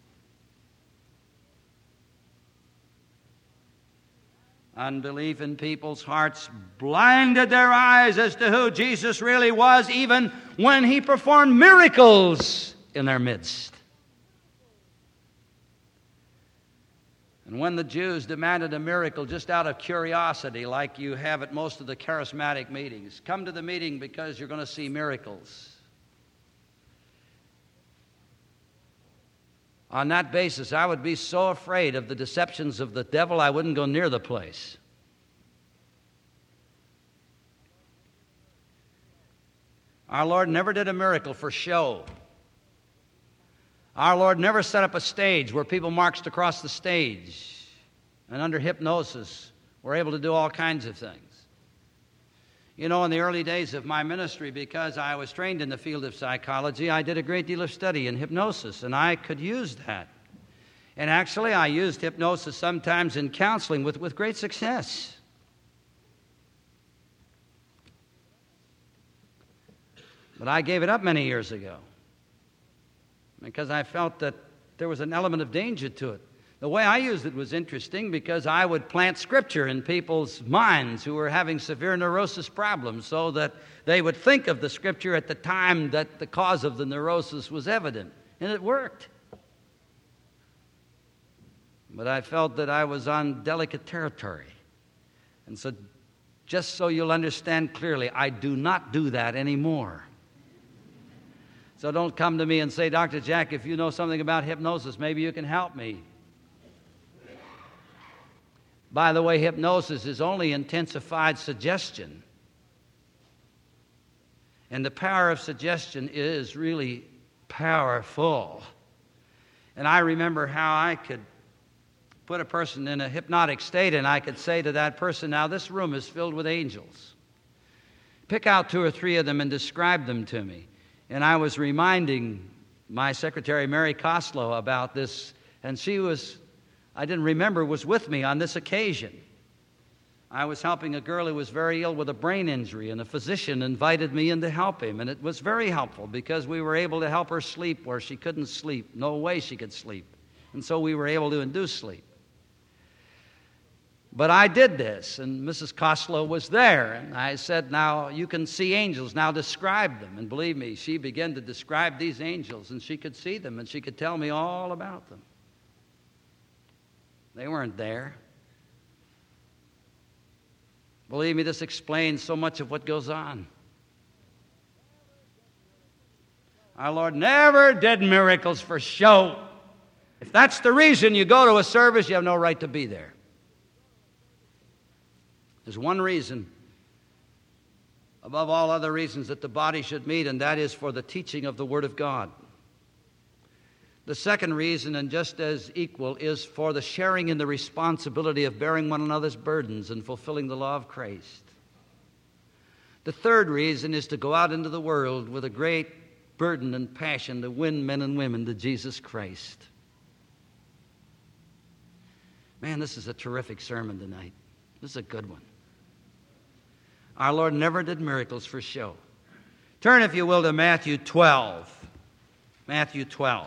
Unbelief in people's hearts blinded their eyes as to who Jesus really was, even when he performed miracles in their midst. And when the Jews demanded a miracle just out of curiosity, like you have at most of the charismatic meetings, come to the meeting because you're going to see miracles. On that basis, I would be so afraid of the deceptions of the devil, I wouldn't go near the place. Our Lord never did a miracle for show. Our Lord never set up a stage where people marched across the stage and under hypnosis were able to do all kinds of things. You know, in the early days of my ministry, because I was trained in the field of psychology, I did a great deal of study in hypnosis, and I could use that. And actually, I used hypnosis sometimes in counseling with great success. But I gave it up many years ago because I felt that there was an element of danger to it. The way I used it was interesting because I would plant Scripture in people's minds who were having severe neurosis problems so that they would think of the Scripture at the time that the cause of the neurosis was evident. And it worked. But I felt that I was on delicate territory. And so, just so you'll understand clearly, I do not do that anymore. So don't come to me and say, Dr. Jack, if you know something about hypnosis, maybe you can help me. By the way, hypnosis is only intensified suggestion. And the power of suggestion is really powerful. And I remember how I could put a person in a hypnotic state and I could say to that person, now this room is filled with angels. Pick out 2 or 3 of them and describe them to me. And I was reminding my secretary, Mary Koslow, about this, and she was, I didn't remember, was with me on this occasion. I was helping a girl who was very ill with a brain injury, and a physician invited me in to help him, and it was very helpful because we were able to help her sleep where she couldn't sleep. No way she could sleep. And so we were able to induce sleep. But I did this, and Mrs. Koslow was there, and I said, now you can see angels, now describe them. And believe me, she began to describe these angels, and she could see them, and she could tell me all about them. They weren't there. Believe me, this explains so much of what goes on. Our Lord never did miracles for show. If that's the reason you go to a service, you have no right to be there. There's one reason, above all other reasons, that the body should meet, and that is for the teaching of the Word of God. The second reason, and just as equal, is for the sharing in the responsibility of bearing one another's burdens and fulfilling the law of Christ. The third reason is to go out into the world with a great burden and passion to win men and women to Jesus Christ. Man, this is a terrific sermon tonight. This is a good one. Our Lord never did miracles for show. Turn, if you will, to Matthew 12. Matthew 12.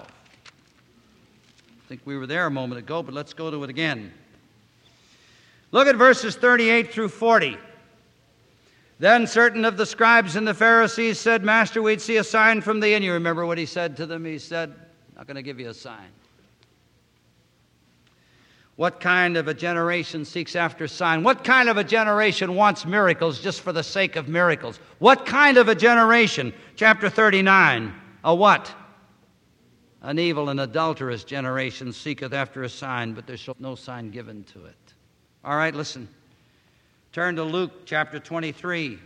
I think we were there a moment ago, but let's go to it again. Look at verses 38 through 40. Then certain of the scribes and the Pharisees said, Master, we'd see a sign from thee. And you remember what he said to them? He said, not going to give you a sign. What kind of a generation seeks after a sign? What kind of a generation wants miracles just for the sake of miracles? What kind of a generation? Chapter 39. A what? An evil and adulterous generation seeketh after a sign, but there shall no sign given to it. All right, listen. Turn to Luke chapter 23,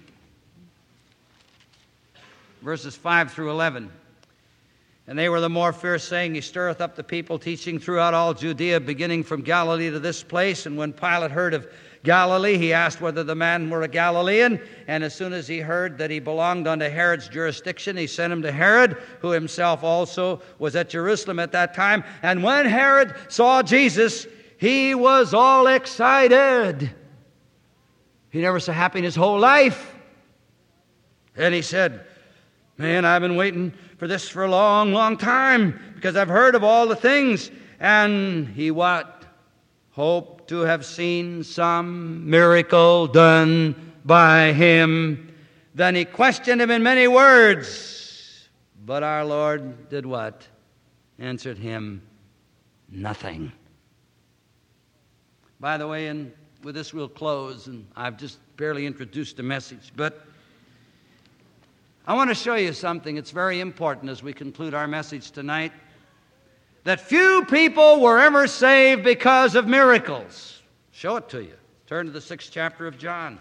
verses 5 through 11. And they were the more fierce, saying, He stirreth up the people, teaching throughout all Judea, beginning from Galilee to this place. And when Pilate heard of Galilee, he asked whether the man were a Galilean. And as soon as he heard that he belonged unto Herod's jurisdiction, he sent him to Herod, who himself also was at Jerusalem at that time. And when Herod saw Jesus, he was all excited. He never so happy in his whole life. And he said, Man, I've been waiting for this for a long, long time, because I've heard of all the things. And he what? Hoped to have seen some miracle done by him. Then he questioned him in many words. But our Lord did what? Answered him, nothing. By the way, and with this we'll close, and I've just barely introduced the message, but I want to show you something that's very important as we conclude our message tonight. That few people were ever saved because of miracles. Show it to you. Turn to the 6th chapter of John.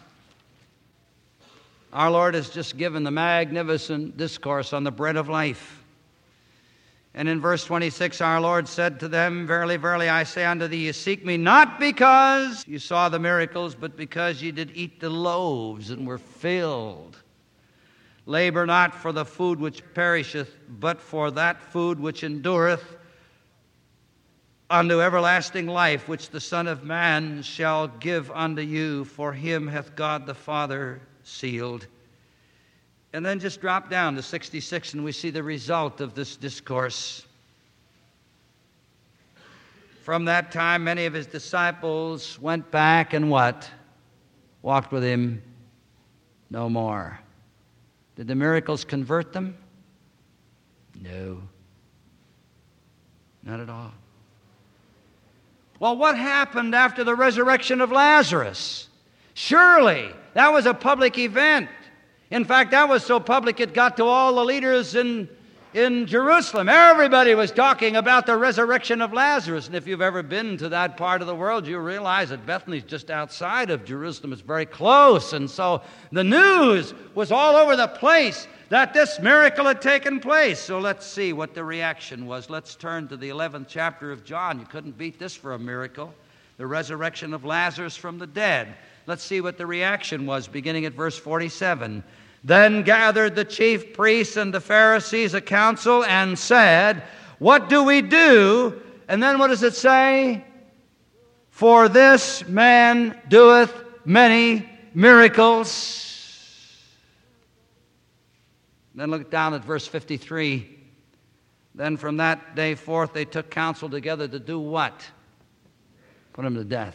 Our Lord has just given the magnificent discourse on the bread of life. And in verse 26, our Lord said to them, Verily, verily, I say unto thee, you seek me not because you saw the miracles, but because ye did eat the loaves and were filled. Labor not for the food which perisheth, but for that food which endureth unto everlasting life, which the Son of Man shall give unto you, for him hath God the Father sealed. And then just drop down to 66, and we see the result of this discourse. From that time, many of his disciples went back and what? Walked with him no more. Did the miracles convert them? No. Not at all. Well, what happened after the resurrection of Lazarus? Surely, that was a public event. In fact, that was so public it got to all the leaders in in Jerusalem. Everybody was talking about the resurrection of Lazarus. And if you've ever been to that part of the world, you realize that Bethany's just outside of Jerusalem. It's very close. And so the news was all over the place that this miracle had taken place. So let's see what the reaction was. Let's turn to the 11th chapter of John. You couldn't beat this for a miracle. The resurrection of Lazarus from the dead. Let's see what the reaction was, beginning at verse 47. Then gathered the chief priests and the Pharisees a council and said, "What do we do?" And then what does it say? "For this man doeth many miracles." Then look down at verse 53. Then from that day forth they took counsel together to do what? Put him to death.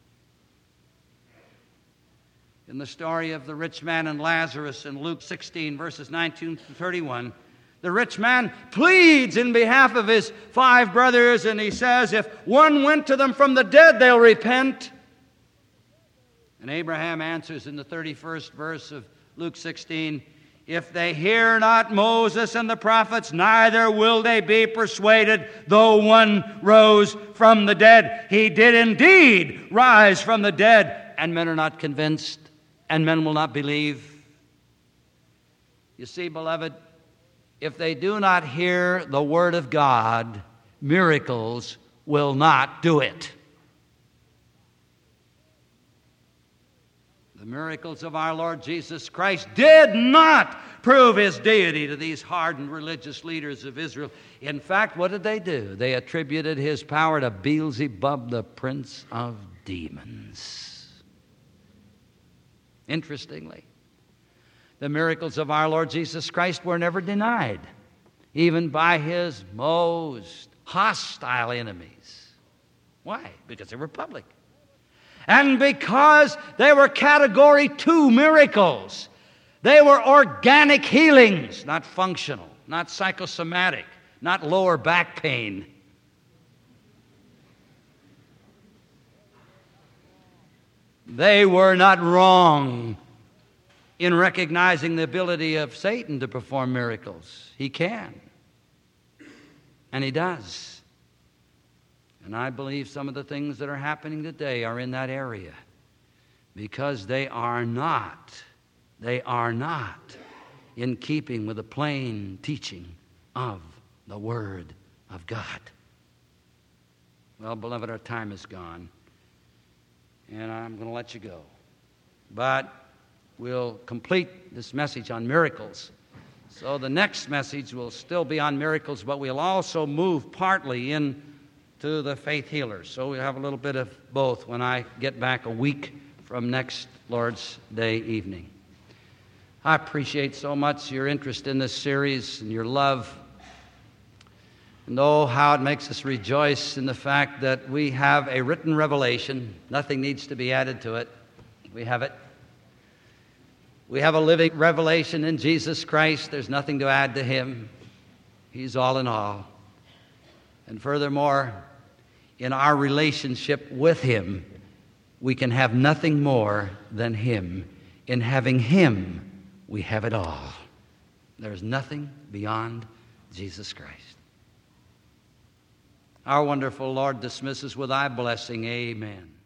In the story of the rich man and Lazarus in Luke 16, verses 19 to 31, the rich man pleads in behalf of his 5 brothers, and he says, if one went to them from the dead, they'll repent. And Abraham answers in the 31st verse of Luke 16, if they hear not Moses and the prophets, neither will they be persuaded, though one rose from the dead. He did indeed rise from the dead, and men are not convinced. And men will not believe. You see, beloved, if they do not hear the Word of God, miracles will not do it. The miracles of our Lord Jesus Christ did not prove His deity to these hardened religious leaders of Israel. In fact, what did they do? They attributed His power to Beelzebub, the prince of demons. Interestingly, the miracles of our Lord Jesus Christ were never denied, even by His most hostile enemies. Why? Because they were public. And because they were Category 2 miracles. They were organic healings, not functional, not psychosomatic, not lower back pain. They were not wrong in recognizing the ability of Satan to perform miracles. He can. And he does. And I believe some of the things that are happening today are in that area because they are not in keeping with the plain teaching of the Word of God. Well, beloved, our time is gone. And I'm going to let you go. But we'll complete this message on miracles. So the next message will still be on miracles, but we'll also move partly into the faith healers. So we'll have a little bit of both when I get back a week from next Lord's Day evening. I appreciate so much your interest in this series and your love. And oh, how it makes us rejoice in the fact that we have a written revelation. Nothing needs to be added to it. We have it. We have a living revelation in Jesus Christ. There's nothing to add to Him. He's all in all. And furthermore, in our relationship with Him, we can have nothing more than Him. In having Him, we have it all. There's nothing beyond Jesus Christ. Our wonderful Lord dismisses with thy blessing. Amen.